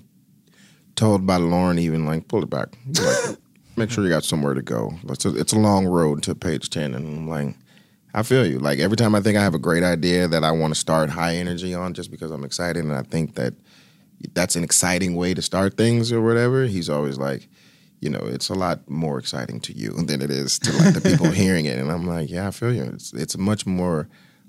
told by Lauren even, like, pull it back. Like, make sure you got somewhere to go. It's a long road to page 10. And I'm like, I feel you. Like, every time I think I have a great idea that I want to start high energy on just because I'm excited and I think that that's an exciting way to start things or whatever, he's always like, you know, it's a lot more exciting to you than it is to, like, the people hearing it. And I'm like, yeah, I feel you. It's much more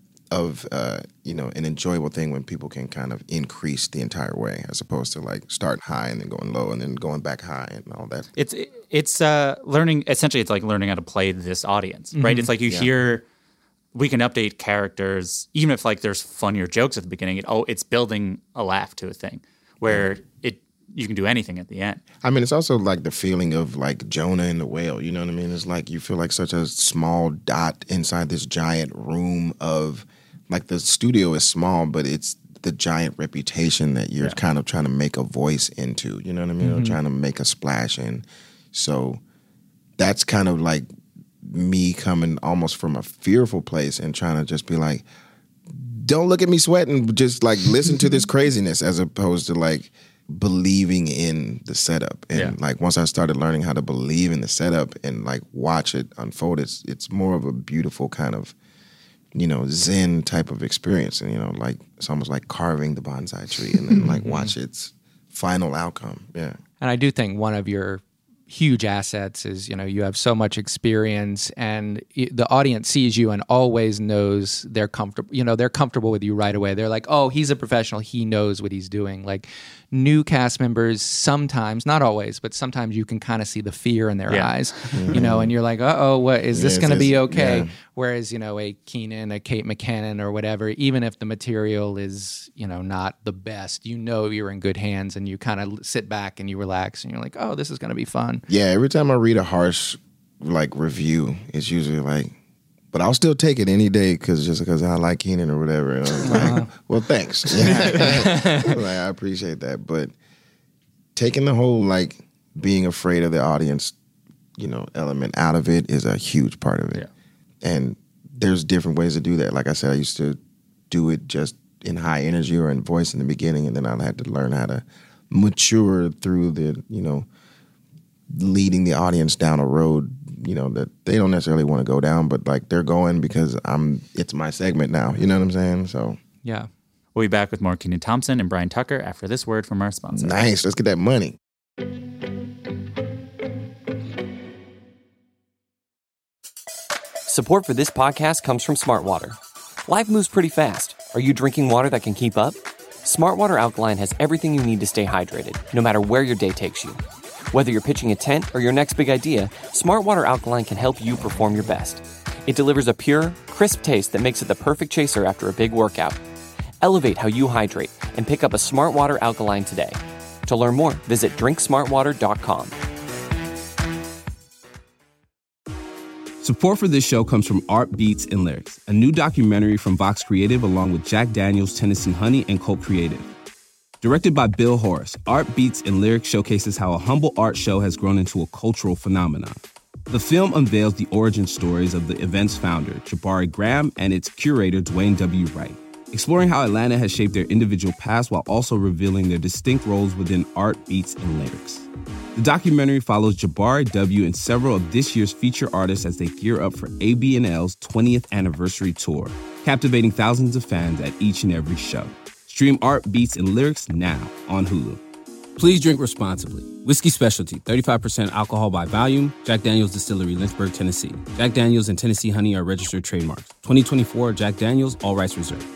of, you know, an enjoyable thing when people can kind of increase the entire way as opposed to, like, start high and then going low and then going back high and all that. It's learning, essentially it's like learning how to play this audience, right? It's like you hear, we can update characters, even if, like, there's funnier jokes at the beginning, it's building a laugh to a thing where you can do anything at the end. I mean, it's also like the feeling of, like, Jonah and the whale, you know what I mean? It's like you feel like such a small dot inside this giant room of, like, the studio is small, but it's the giant reputation that you're kind of trying to make a voice into, you know what I mean? Or trying to make a splash in. So that's kind of like me coming almost from a fearful place and trying to just be like, don't look at me sweating, just, like, listen to this craziness, as opposed to, like, believing in the setup. And like, once I started learning how to believe in the setup and, like, watch it unfold, it's more of a beautiful kind of, you know, Zen type of experience. And, you know, like, it's almost like carving the bonsai tree and then, like, watch its final outcome. Yeah. And I do think one of your huge assets is, you know, you have so much experience and the audience sees you and always knows they're comfortable, you know, they're comfortable with you right away. They're like, oh, he's a professional. He knows what he's doing. Like, new cast members sometimes, not always, but sometimes you can kind of see the fear in their eyes, you know, and you're like, uh-oh, what is this going to be okay? Yeah. Whereas, you know, a Keenan, a Kate McKinnon or whatever, even if the material is, you know, not the best, you know you're in good hands and you kind of sit back and you relax and you're like, oh, this is going to be fun. Yeah, every time I read a harsh, like, review, it's usually like, but I'll still take it any day just because I like Keenan or whatever. And I was like, well, thanks. Like, I appreciate that. But taking the whole, like, being afraid of the audience, you know, element out of it is a huge part of it. Yeah. And there's different ways to do that. Like I said, I used to do it just in high energy or in voice in the beginning, and then I had to learn how to mature through the, you know, leading the audience down a road, you know, that they don't necessarily want to go down, but, like, they're going because it's my segment now. You know what I'm saying? So yeah. We'll be back with more Kenan Thompson and Brian Tucker after this word from our sponsor. Nice. Let's get that money. Support for this podcast comes from Smartwater. Life moves pretty fast. Are you drinking water that can keep up? Smartwater Alkaline has everything you need to stay hydrated, no matter where your day takes you. Whether you're pitching a tent or your next big idea, Smartwater Alkaline can help you perform your best. It delivers a pure, crisp taste that makes it the perfect chaser after a big workout. Elevate how you hydrate and pick up a Smartwater Alkaline today. To learn more, visit drinksmartwater.com. Support for this show comes from Art Beats and Lyrics, a new documentary from Vox Creative along with Jack Daniels, Tennessee Honey, and Colt Creative. Directed by Bill Horace, Art Beats and Lyrics showcases how a humble art show has grown into a cultural phenomenon. The film unveils the origin stories of the event's founder, Jabari Graham, and its curator, Dwayne W. Wright, exploring how Atlanta has shaped their individual paths while also revealing their distinct roles within Art Beats and Lyrics. The documentary follows Jabari W. and several of this year's feature artists as they gear up for ABNL's 20th anniversary tour, captivating thousands of fans at each and every show. Stream Art Beats and Lyrics now on Hulu. Please drink responsibly. Whiskey Specialty, 35% alcohol by volume. Jack Daniel's Distillery, Lynchburg, Tennessee. Jack Daniel's and Tennessee Honey are registered trademarks. 2024 Jack Daniel's, all rights reserved.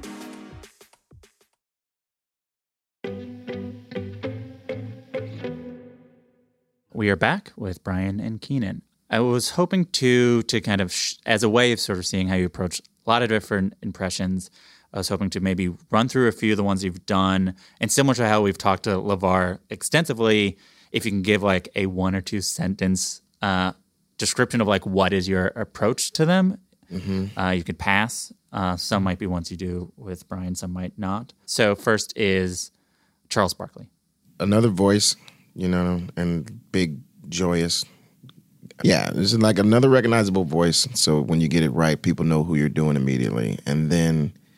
We are back with Brian and Kenan. I was hoping to kind of, as a way of sort of seeing how you approach a lot of different impressions, I was hoping to maybe run through a few of the ones you've done. And similar to how we've talked to LeVar extensively, if you can give like a 1 or 2 sentence description of like what is your approach to them, you could pass. Some might be ones you do with Brian, some might not. So first is Charles Barkley. Another voice, you know, and big, joyous. Yeah, this is like another recognizable voice. So when you get it right, people know who you're doing immediately. And then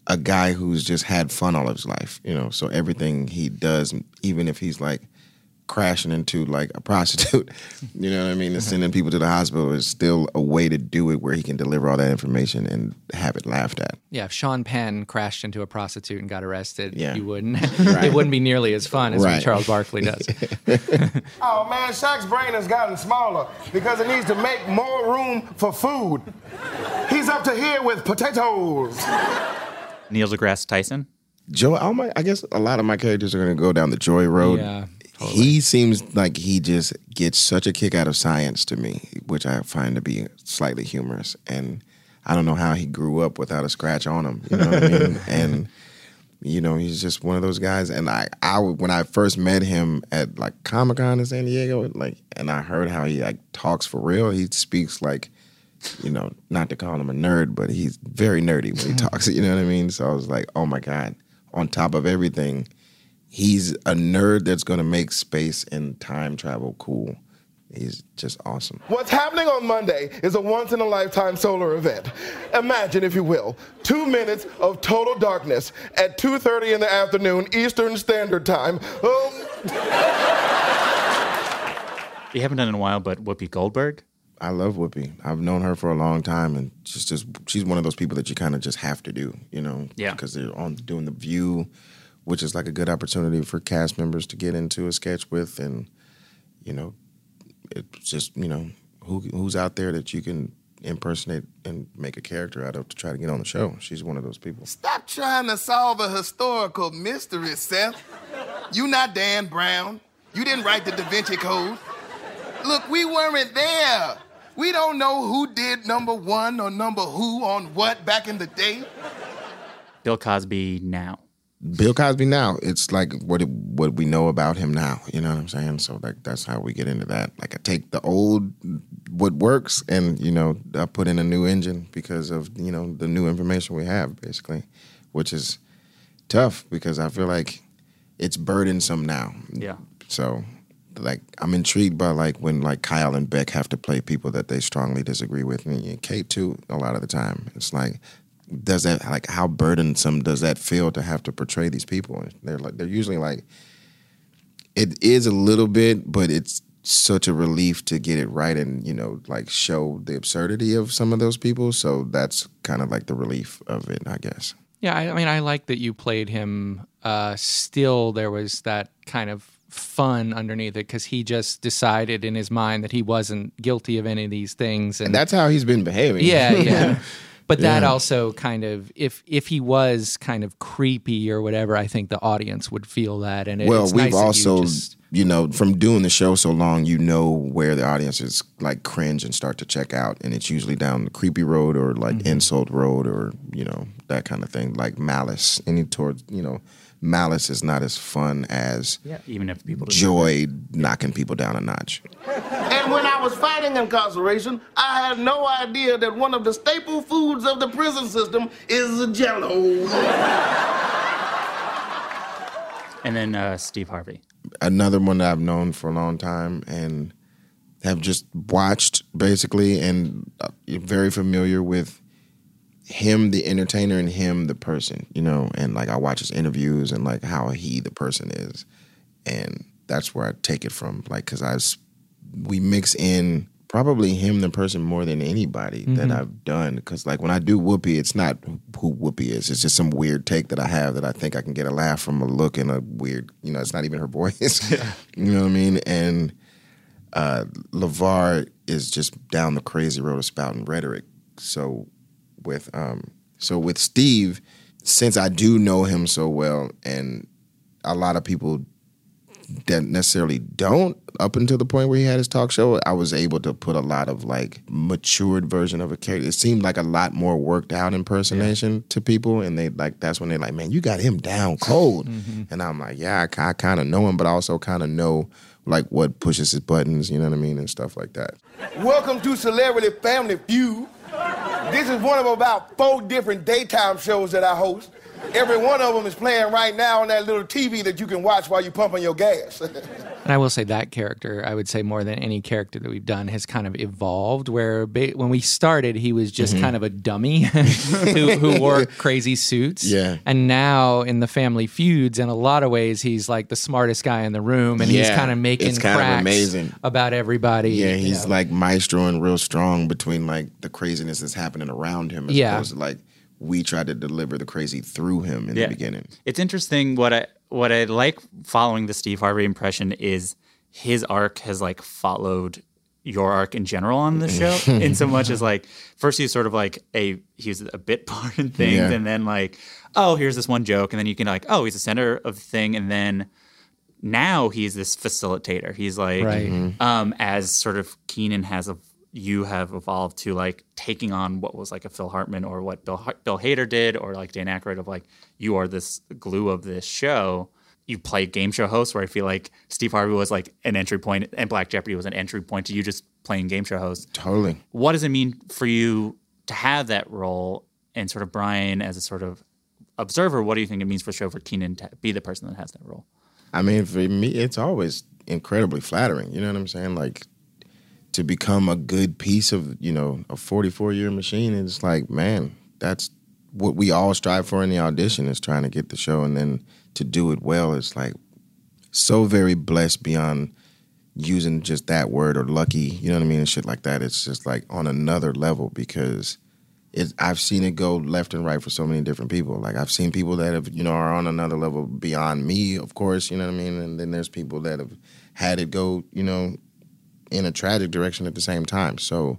a guy who's just had fun all of his life, you know. So everything he does, even if he's like crashing into like a prostitute, you know what I mean, and sending people to the hospital, is still a way to do it where he can deliver all that information and have it laughed at. Yeah, if Sean Penn crashed into a prostitute and got arrested, you wouldn't. Right. It wouldn't be nearly as fun as when Charles Barkley does. Oh man, Shaq's brain has gotten smaller because it needs to make more room for food. He's up to here with potatoes. Neil deGrasse Tyson. Joy, I guess a lot of my characters are going to go down the Joy road. Yeah. Totally. He seems like he just gets such a kick out of science to me, which I find to be slightly humorous. And I don't know how he grew up without a scratch on him. You know what I mean? And, you know, he's just one of those guys. And I when I first met him at like Comic-Con in San Diego, like, and I heard how he like talks for real. He speaks like, you know, not to call him a nerd, but he's very nerdy when he talks. You know what I mean? So I was like, oh my God, on top of everything, he's a nerd that's going to make space and time travel cool. He's just awesome. What's happening on Monday is a once-in-a-lifetime solar event. Imagine, if you will, 2 minutes of total darkness at 2:30 in the afternoon Eastern Standard Time. You haven't done it in a while, but Whoopi Goldberg? I love Whoopi. I've known her for a long time, and she's one of those people that you kind of just have to do, you know? Yeah. Because they're on doing The View, which is like a good opportunity for cast members to get into a sketch with, and, you know, it's just, you know, who's out there that you can impersonate and make a character out of to try to get on the show. She's one of those people. Stop trying to solve a historical mystery, Seth. You not Dan Brown. You didn't write the Da Vinci Code. Look, we weren't there. We don't know who did number one or number who on what back in the day. Bill Cosby now. Bill Cosby now. It's like what we know about him now. You know what I'm saying? So like that's how we get into that. Like I take the old, what works, and, you know, I put in a new engine because of, you know, the new information we have, basically, which is tough because I feel like it's burdensome now. Yeah. So like I'm intrigued by like when like Kyle and Beck have to play people that they strongly disagree with, and Kate too. A lot of the time, it's like, does that, like, how burdensome does that feel to have to portray these people? They're usually like, it is a little bit, but it's such a relief to get it right and, you know, like show the absurdity of some of those people. So that's kind of like the relief of it, I guess. Yeah, I mean, I like that you played him. Still, there was that kind of fun underneath it because he just decided in his mind that he wasn't guilty of any of these things. And that's how he's been behaving. Yeah. But that also kind of, if he was kind of creepy or whatever, I think the audience would feel that. And well, it's we've nice also, that you know, from doing the show so long, you know where the audience is like cringe and start to check out. And it's usually down the creepy road or like insult road or, you know, that kind of thing, like malice. Malice is not as fun as even if people joy knocking people down a notch. And when I was fighting incarceration, I had no idea that one of the staple foods of the prison system is Jell-O. And then Steve Harvey. Another one that I've known for a long time and have just watched basically and very familiar with him, the entertainer, and him, the person, you know, and like I watch his interviews and like how he, the person, is. And that's where I take it from, like, because we mix in probably him, the person, more than anybody that I've done. Because like when I do Whoopi, it's not who Whoopi is. It's just some weird take that I have that I think I can get a laugh from a look and a weird, you know, it's not even her voice. You know what I mean? And LeVar is just down the crazy road of spouting rhetoric. So with Steve, since I do know him so well, and a lot of people that necessarily don't, up until the point where he had his talk show, I was able to put a lot of like matured version of a character. It seemed like a lot more worked out impersonation to people, and they like, that's when they're like, man, you got him down cold. And I'm like, yeah, I kind of know him, but I also kind of know like what pushes his buttons, you know what I mean, and stuff like that. Welcome to Celebrity Family Feud. This is one of about 4 different daytime shows that I host. Every one of them is playing right now on that little TV that you can watch while you're pumping your gas. And I will say that character, I would say more than any character that we've done, has kind of evolved, where when we started, he was just kind of a dummy who wore crazy suits. Yeah. And now in the Family Feuds, in a lot of ways, he's like the smartest guy in the room, and he's kind of making cracks amazing about everybody. Yeah, he's like maestro and real strong between like the craziness that's happening around him as opposed to like we tried to deliver the crazy through him in the beginning. It's interesting what I like following the Steve Harvey impression is his arc has like followed your arc in general on the show in so much as like first he's sort of like he's a bit part in things and then like, oh, here's this one joke, and then you can like, oh, he's the center of the thing, and then now he's this facilitator. He's like as sort of Kenan you have evolved to like taking on what was like a Phil Hartman or what Bill Hader did, or like Dan Aykroyd of like, you are this glue of this show. You play game show host, where I feel like Steve Harvey was like an entry point and Black Jeopardy was an entry point to you just playing game show host. Totally. What does it mean for you to have that role, and sort of Brian as a sort of observer, what do you think it means for the show for Kenan to be the person that has that role? I mean, for me, it's always incredibly flattering. You know what I'm saying? Like, to become a good piece of, a 44-year machine, it's like, man, that's what we all strive for in the audition, is trying to get the show. And then to do it well, it's like so very blessed beyond using just that word, or lucky, you know what I mean, and shit like that. It's just like on another level, because I've seen it go left and right for so many different people. Like, I've seen people that have, are on another level beyond me, of course, you know what I mean? And then there's people that have had it go, in a tragic direction at the same time. So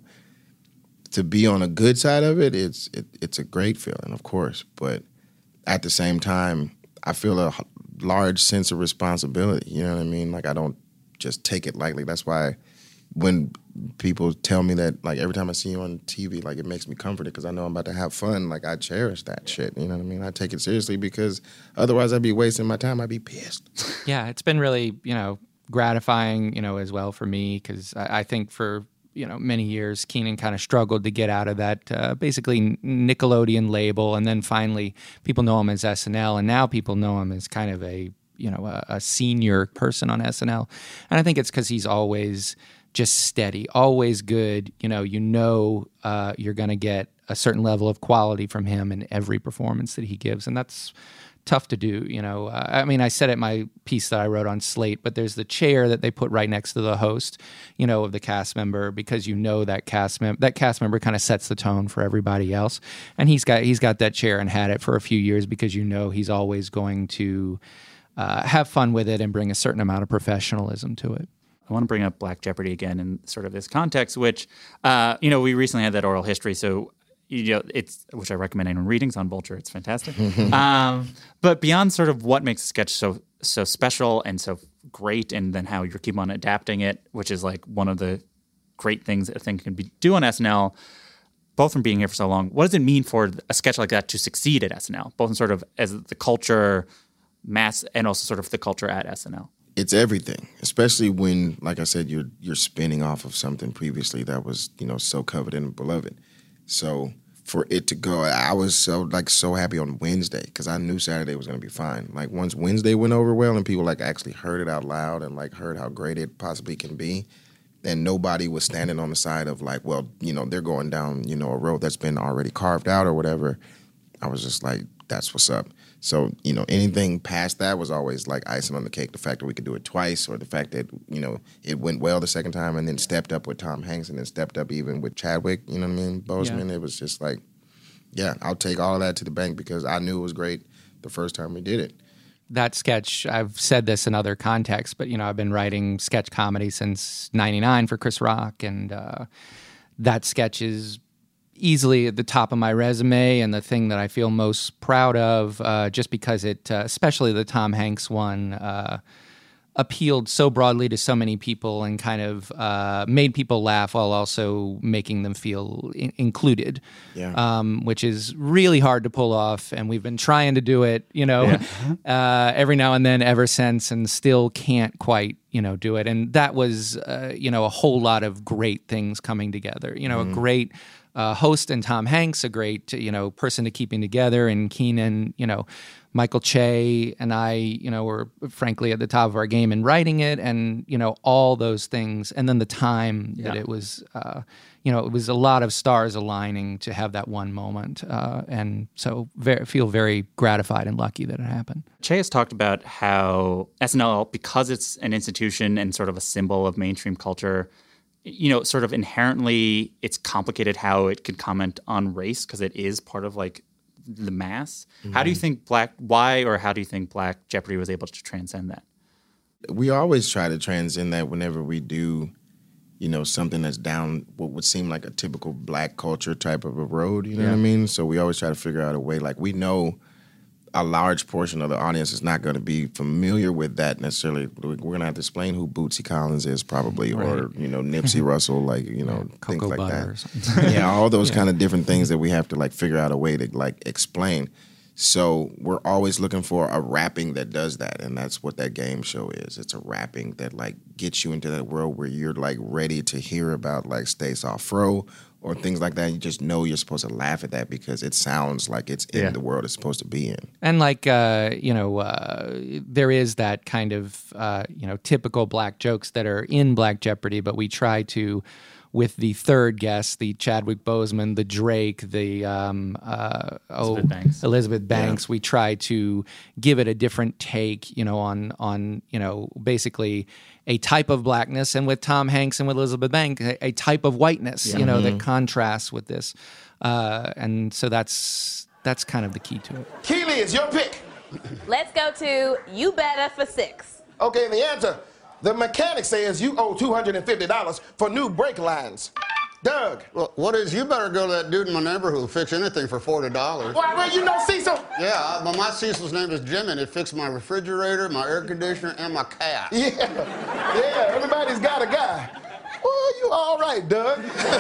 to be on a good side of it, it's a great feeling, of course. But at the same time, I feel a large sense of responsibility. You know what I mean? Like, I don't just take it lightly. That's why when people tell me that, like, every time I see you on TV, like, it makes me comforted because I know I'm about to have fun. Like, I cherish that shit. You know what I mean? I take it seriously because otherwise I'd be wasting my time. I'd be pissed. Yeah, it's been really, gratifying, as well for me, because I think for, many years, Kenan kind of struggled to get out of that basically Nickelodeon label, and then finally people know him as SNL, and now people know him as kind of a senior person on SNL, and I think it's because he's always just steady, always good. You're going to get a certain level of quality from him in every performance that he gives, and that's tough to do. I said it in my piece that I wrote on Slate, but there's the chair that they put right next to the host, of the cast member, because that cast member kind of sets the tone for everybody else, and he's got that chair and had it for a few years, because he's always going to have fun with it and bring a certain amount of professionalism to it. I want to bring up Black Jeopardy again in sort of this context, which we recently had that oral history, so it's, which I recommend anyone reading. It's on Vulture. It's fantastic. But beyond sort of what makes a sketch so special and so great, and then how you keep on adapting it, which is like one of the great things that I think can do on SNL, both from being here for so long, what does it mean for a sketch like that to succeed at SNL, both in sort of as the culture mass and also sort of the culture at SNL? It's everything, especially when, like I said, you're spinning off of something previously that was, so coveted and beloved. So for it to go, I was so happy on Wednesday, because I knew Saturday was going to be fine. Like, once Wednesday went over well and people like actually heard it out loud and like heard how great it possibly can be, and nobody was standing on the side of like, well, they're going down, a road that's been already carved out or whatever, I was just like, that's what's up. So, anything past that was always like icing on the cake. The fact that we could do it twice, or the fact that, it went well the second time and then stepped up with Tom Hanks and then stepped up even with Chadwick, you know what I mean, Boseman. Yeah. It was just like, yeah, I'll take all of that to the bank, because I knew it was great the first time we did it. That sketch, I've said this in other contexts, but, I've been writing sketch comedy since '99 for Chris Rock, and that sketch is easily at the top of my resume and the thing that I feel most proud of, just because it, especially the Tom Hanks one, appealed so broadly to so many people and kind of made people laugh while also making them feel included, which is really hard to pull off. And we've been trying to do it, every now and then ever since, and still can't quite, do it. And that was, a whole lot of great things coming together. A great host in Tom Hanks, a great, person to keep him together, and Kenan, Michael Che and I, were frankly at the top of our game in writing it, and, all those things. And then the time that it was, it was a lot of stars aligning to have that one moment. And so feel very gratified and lucky that it happened. Che has talked about how SNL, because it's an institution and sort of a symbol of mainstream culture, sort of inherently it's complicated how it could comment on race because it is part of like the mass. How do you think Black Jeopardy was able to transcend that? We always try to transcend that whenever we do, something that's down what would seem like a typical Black culture type of a road, you know what I mean? So we always try to figure out a way, like we know a large portion of the audience is not going to be familiar with that necessarily. We're going to have to explain who Bootsy Collins is probably, or, Nipsey Russell, things like that. Yeah, all those kind of different things that we have to figure out a way to explain. So we're always looking for a rapping that does that, and that's what that game show is. It's a rapping that gets you into that world where you're ready to hear about Stay Soft Fro or things like that. You just know you're supposed to laugh at that because it sounds like it's in the world it's supposed to be in. And there is that kind of typical Black jokes that are in Black Jeopardy, but we try to, with the third guest, the Chadwick Boseman, the Drake, the Elizabeth Banks, we try to give it a different take, on basically a type of Blackness, and with Tom Hanks and with Elizabeth Banks, a type of whiteness, that contrasts with this, and so that's kind of the key to it. Keely, it's your pick. Let's go to You Better for 6. Okay, the answer. The mechanic says you owe $250 for new brake lines. Doug. Well, what is, you better go to that dude in my neighborhood who fix anything for $40. Well, you know Cecil? Yeah, but my Cecil's name is Jimmy, and it fixed my refrigerator, my air conditioner, and my cat. Yeah, everybody's got a guy. Well, you all right, Doug.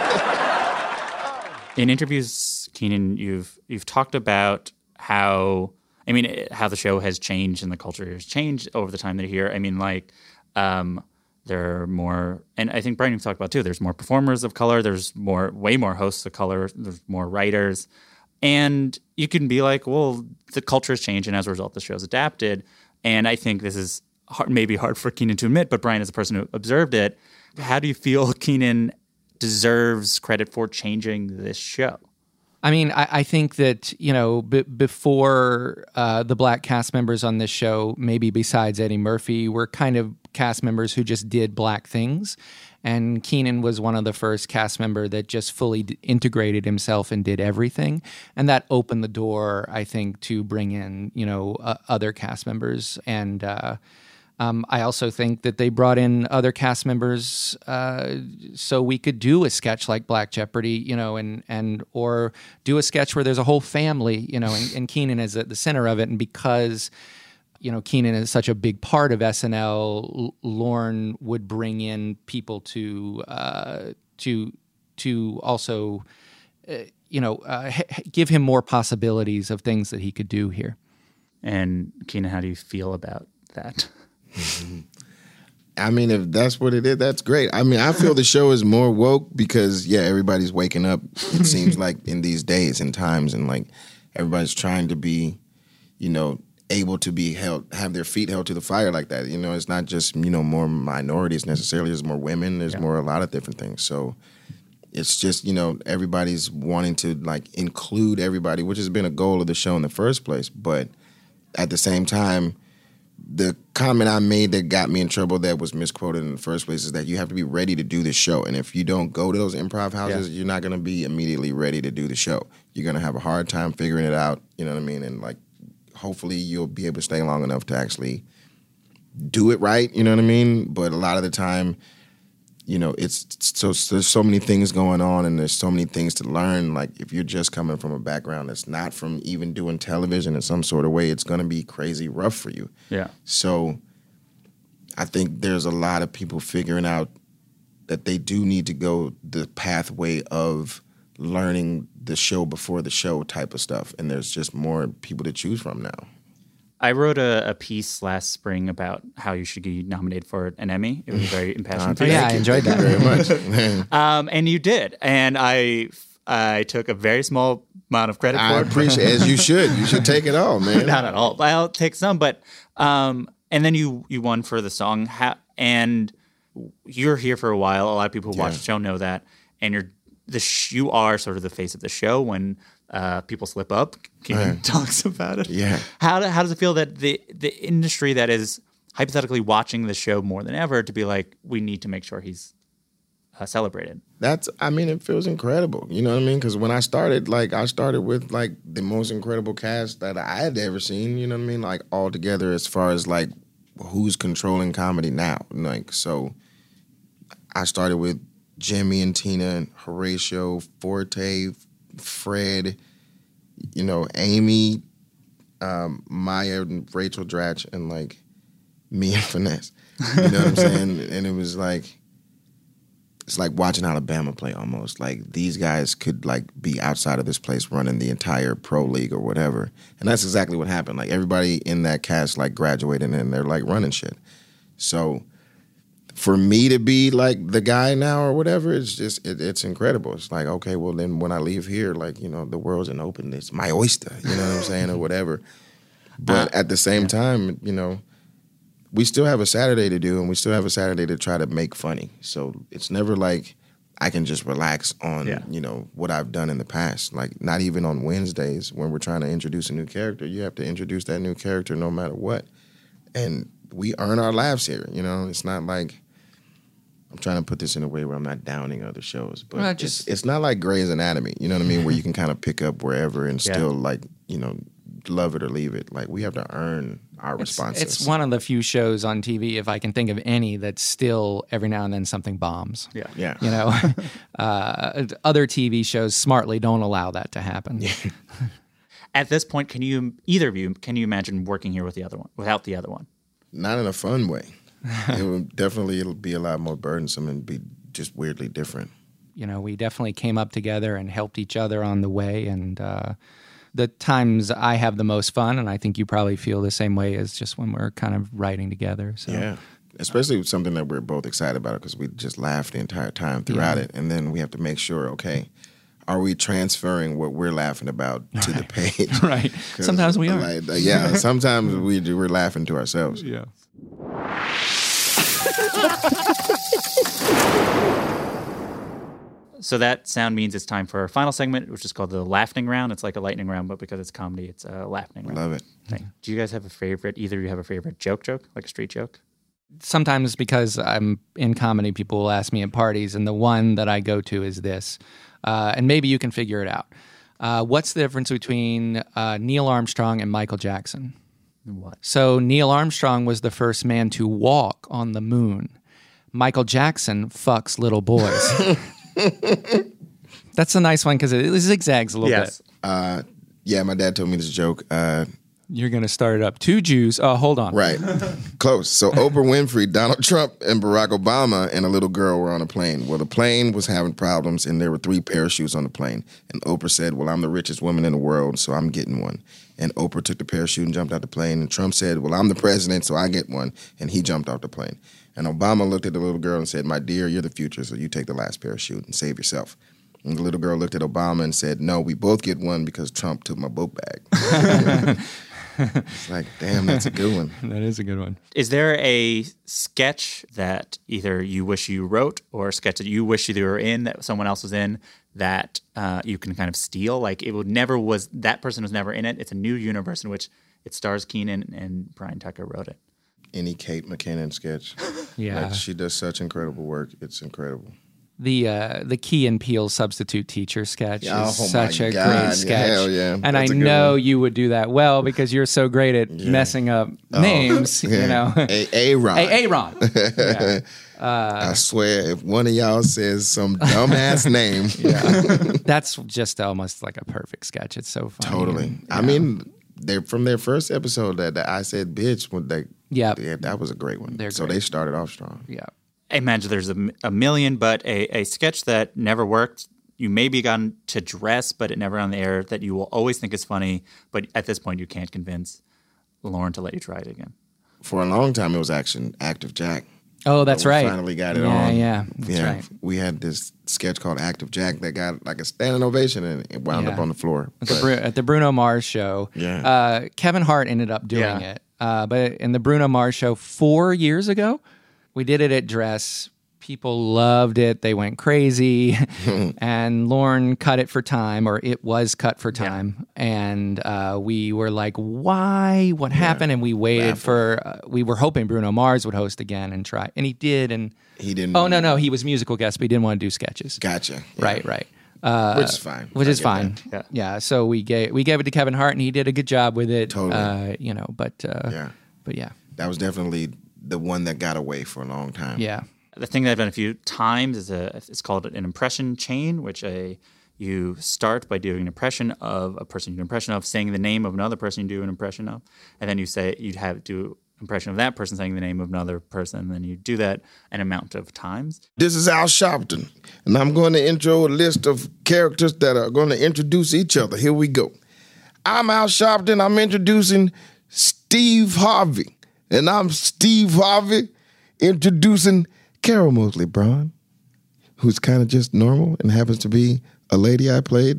In interviews, Kenan, you've talked about how the show has changed and the culture has changed over the time that you're here. There are more, and I think Brian, you've talked about too, there's more performers of color, there's way more hosts of color, there's more writers, and you can be like, well, the culture has changed, and as a result, the show's adapted. And I think this is maybe hard for Kenan to admit, but Brian, as a person who observed it, how do you feel Kenan deserves credit for changing this show? I think that, before the Black cast members on this show, maybe besides Eddie Murphy, were kind of cast members who just did Black things. And Kenan was one of the first cast member that just fully integrated himself and did everything. And that opened the door, I think, to bring in, other cast members. And I also think that they brought in other cast members so we could do a sketch like Black Jeopardy, or do a sketch where there's a whole family, and Kenan is at the center of it. And because, Kenan is such a big part of SNL, Lorne would bring in people to also, give him more possibilities of things that he could do here. And Kenan, how do you feel about that? If that's what it is, that's great. I feel the show is more woke because, everybody's waking up, it seems like, in these days and times, and everybody's trying to be, able to be have their feet held to the fire like that. It's not just, more minorities necessarily, there's more women, there's more, a lot of different things. So it's just, everybody's wanting to include everybody, which has been a goal of the show in the first place. But at the same time, the comment I made that got me in trouble that was misquoted in the first place is that you have to be ready to do the show. And if you don't go to those improv houses, you're not going to be immediately ready to do the show. You're going to have a hard time figuring it out, you know what I mean? And hopefully you'll be able to stay long enough to actually do it right, you know what I mean? But a lot of the time, there's so many things going on and there's so many things to learn. If you're just coming from a background that's not from even doing television in some sort of way, it's going to be crazy rough for you. Yeah. So I think there's a lot of people figuring out that they do need to go the pathway of learning the show before the show type of stuff. And there's just more people to choose from now. I wrote a piece last spring about how you should be nominated for an Emmy. It was a very impassioned piece. Yeah, I enjoyed that very much. And you did. And I took a very small amount of credit for I it. appreciate it, as you should. You should take it all, man. Not at all. I'll take some. But and then you won for the song. And you're here for a while. A lot of people who watch the show know that. And you are sort of the face of the show when people slip up. Keenan talks about it. Yeah. How does it feel that the industry that is hypothetically watching the show more than ever to be like, we need to make sure he's celebrated? It feels incredible. You know what I mean? Because when I started with like the most incredible cast that I had ever seen. You know what I mean? Like all together as far as like who's controlling comedy now. Like, so I started with Jimmy and Tina and Horatio, Forte, Fred, Amy, Maya and Rachel Dratch, and like me and Finesse. You know what I'm saying? And it was like, it's like watching Alabama play almost. Like these guys could like be outside of this place running the entire pro league or whatever. And that's exactly what happened. Like everybody in that cast like graduated and they're like running shit. So for me to be like the guy now or whatever, it's just, it's incredible. It's like, okay, well then when I leave here, like, the world's an open, it's my oyster, you know what I'm saying, or whatever. But at the same time, we still have a Saturday to do and we still have a Saturday to try to make funny. So it's never like I can just relax on, what I've done in the past. Like not even on Wednesdays when we're trying to introduce a new character, you have to introduce that new character no matter what. And we earn our laughs here, It's not like, I'm trying to put this in a way where I'm not downing other shows, but it's not like Grey's Anatomy, you know what I mean, where you can kind of pick up wherever and still like, love it or leave it. Like we have to earn our responses. It's one of the few shows on TV, if I can think of any, that still every now and then something bombs. Yeah. Other TV shows smartly don't allow that to happen. Yeah. At this point, either of you imagine working here with the other one, without the other one? Not in a fun way. It'll be a lot more burdensome and be just weirdly different. We definitely came up together and helped each other on the way. And the times I have the most fun, and I think you probably feel the same way, is just when we're kind of writing together. So. Yeah, especially with something that we're both excited about because we just laughed the entire time throughout it. And then we have to make sure, okay, are we transferring what we're laughing about to the page? Right. Sometimes we are. Sometimes we're laughing to ourselves. Yeah. So that sound means it's time for our final segment, which is called the laughing round. It's like a lightning round, but because it's comedy, it's a laughing round. Love it. Do you guys have a favorite? Either of you have a favorite joke, like a street joke? Sometimes because I'm in comedy, people will ask me at parties, and the one that I go to is this. And maybe you can figure it out. What's the difference between Neil Armstrong and Michael Jackson? What? So Neil Armstrong was the first man to walk on the moon. Michael Jackson fucks little boys. That's a nice one because it zigzags a little bit. My dad told me this joke. You're going to start it up. 2 Jews. Hold on. Right. Close. So Oprah Winfrey, Donald Trump, and Barack Obama and a little girl were on a plane. Well, the plane was having problems, and there were 3 parachutes on the plane. And Oprah said, well, I'm the richest woman in the world, so I'm getting one. And Oprah took the parachute and jumped out the plane. And Trump said, well, I'm the president, so I get one. And he jumped off the plane. And Obama looked at the little girl and said, my dear, you're the future, so you take the last parachute and save yourself. And the little girl looked at Obama and said, no, we both get one because Trump took my book bag. It's like, damn, that's a good one. That is a good one. Is there a sketch that either you wish you wrote or a sketch that you wish you were in that someone else was in that you can kind of steal? Like that person was never in it. It's a new universe in which it stars Keenan and Brian Tucker wrote it. Any Kate McKinnon sketch. Yeah. Like, she does such incredible work. It's incredible. The Key and Peele substitute teacher sketch is such a God. great sketch. Hell yeah. And I know you would do that well because you're so great at messing up names, Aaron. Aaron. Yeah. I swear, if one of y'all says some dumbass name. That's just almost like a perfect sketch. It's so funny. Totally. I mean, they're from their first episode that I said bitch. That was a great one. So they started off strong. Yeah. I imagine there's a million, but a sketch that never worked, you maybe gotten to dress, but it never on the air, that you will always think is funny, but at this point you can't convince. Lauren to let you try it again? For a long time, it was Active Jack. Oh, that's right. Finally got it on. Yeah, that's right. We had this sketch called Active Jack that got like a standing ovation and it wound up on the floor. At the Bruno Mars show. Yeah. Kevin Hart ended up doing it. But in the Bruno Mars show 4 years ago, we did it at Dress. People loved it. They went crazy. And Lauren cut it for time, or it was cut for time. And we were like, why? What happened? And we waited we were hoping Bruno Mars would host again and try. And he did. And he didn't. Oh, no. He was musical guest, but he didn't want to do sketches. Gotcha. Yeah. Right. Which is fine. Which is fine. Yeah. So we gave it to Kevin Hart, and he did a good job with it. Totally. But yeah. That was definitely the one that got away for a long time. Yeah. The thing that I've done a few times is it's called an impression chain, which you start by doing an impression of a person you do an impression of, saying the name of another person you do an impression of, and then you'd have do an impression of that person saying the name of another person, and then you do that an amount of times. This is Al Sharpton, and I'm going to intro a list of characters that are going to introduce each other. Here we go. I'm Al Sharpton. I'm introducing Steve Harvey, and I'm Steve Harvey introducing Carol Moseley Braun, who's kind of just normal and happens to be a lady I played.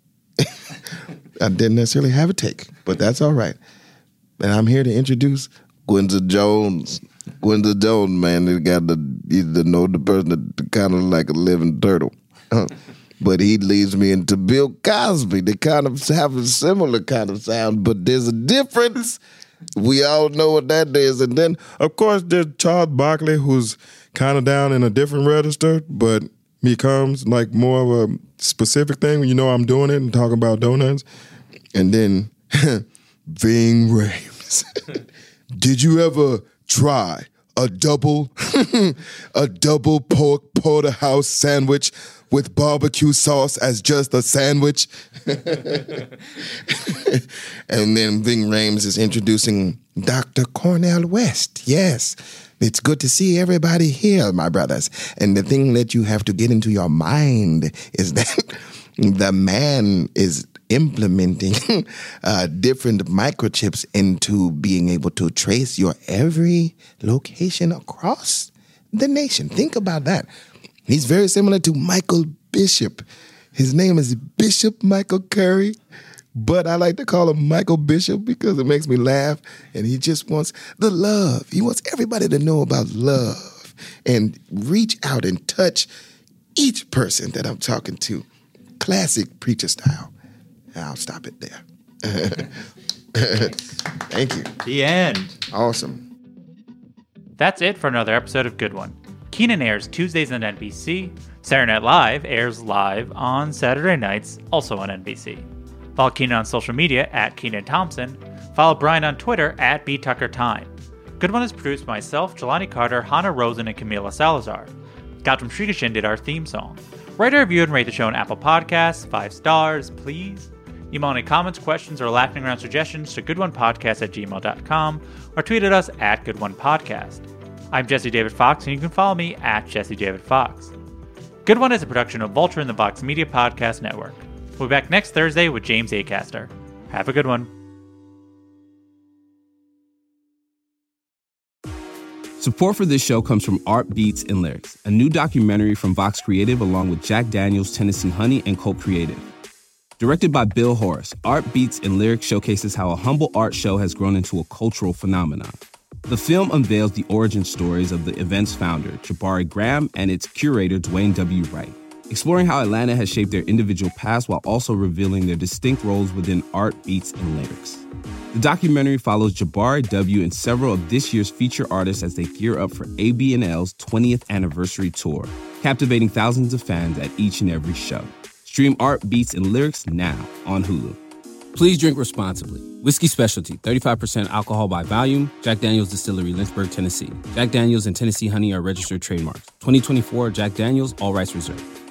I didn't necessarily have a take, but that's all right. And I'm here to introduce Gwenda Jones. Gwenda Jones, man, you know the person that kind of like a living turtle. But he leads me into Bill Cosby. They kind of have a similar kind of sound, but there's a difference. We all know what that is. And then, of course, there's Charles Barkley, who's kind of down in a different register, but becomes like more of a specific thing when you know I'm doing it and talking about donuts. And then Ving Rhames. Did you ever try a double pork porterhouse sandwich with barbecue sauce as just a sandwich? And then Ving Rhames is introducing Dr. Cornel West. Yes, it's good to see everybody here, my brothers. And the thing that you have to get into your mind is that the man is implementing different microchips into being able to trace your every location across the nation. Think about that. He's very similar to Michael Bishop. His name is Bishop Michael Curry, but I like to call him Michael Bishop because it makes me laugh, and he just wants the love. He wants everybody to know about love and reach out and touch each person that I'm talking to. Classic preacher style. I'll stop it there. Thank you. The end. Awesome. That's it for another episode of Good One. Kenan airs Tuesdays on NBC. Saturday Night Live airs live on Saturday nights, also on NBC. Follow Kenan on social media at Kenan Thompson. Follow Brian on Twitter at BTuckerTime. Good One is produced by myself, Jelani Carter, Hannah Rosen, and Camila Salazar. Gautam Srikishan did our theme song. Write a review and rate the show on Apple Podcasts. 5 stars, please. Email any comments, questions, or laughing around suggestions to goodonepodcast@gmail.com or tweet at us at goodonepodcast. I'm Jesse David Fox, and you can follow me at Jesse David Fox. Good One is a production of Vulture and the Vox Media Podcast Network. We'll be back next Thursday with James Acaster. Have a good one. Support for this show comes from Art Beats and Lyrics, a new documentary from Vox Creative along with Jack Daniels, Tennessee Honey, and Colt Creative. Directed by Bill Horace, Art Beats and Lyrics showcases how a humble art show has grown into a cultural phenomenon. The film unveils the origin stories of the event's founder, Jabari Graham, and its curator, Dwayne W. Wright, exploring how Atlanta has shaped their individual paths while also revealing their distinct roles within art, beats, and lyrics. The documentary follows Jabari W. and several of this year's feature artists as they gear up for AB&L's 20th anniversary tour, captivating thousands of fans at each and every show. Stream Art, Beats, and Lyrics now on Hulu. Please drink responsibly. Whiskey Specialty, 35% alcohol by volume. Jack Daniels Distillery, Lynchburg, Tennessee. Jack Daniels and Tennessee Honey are registered trademarks. 2024 Jack Daniels, all rights reserved.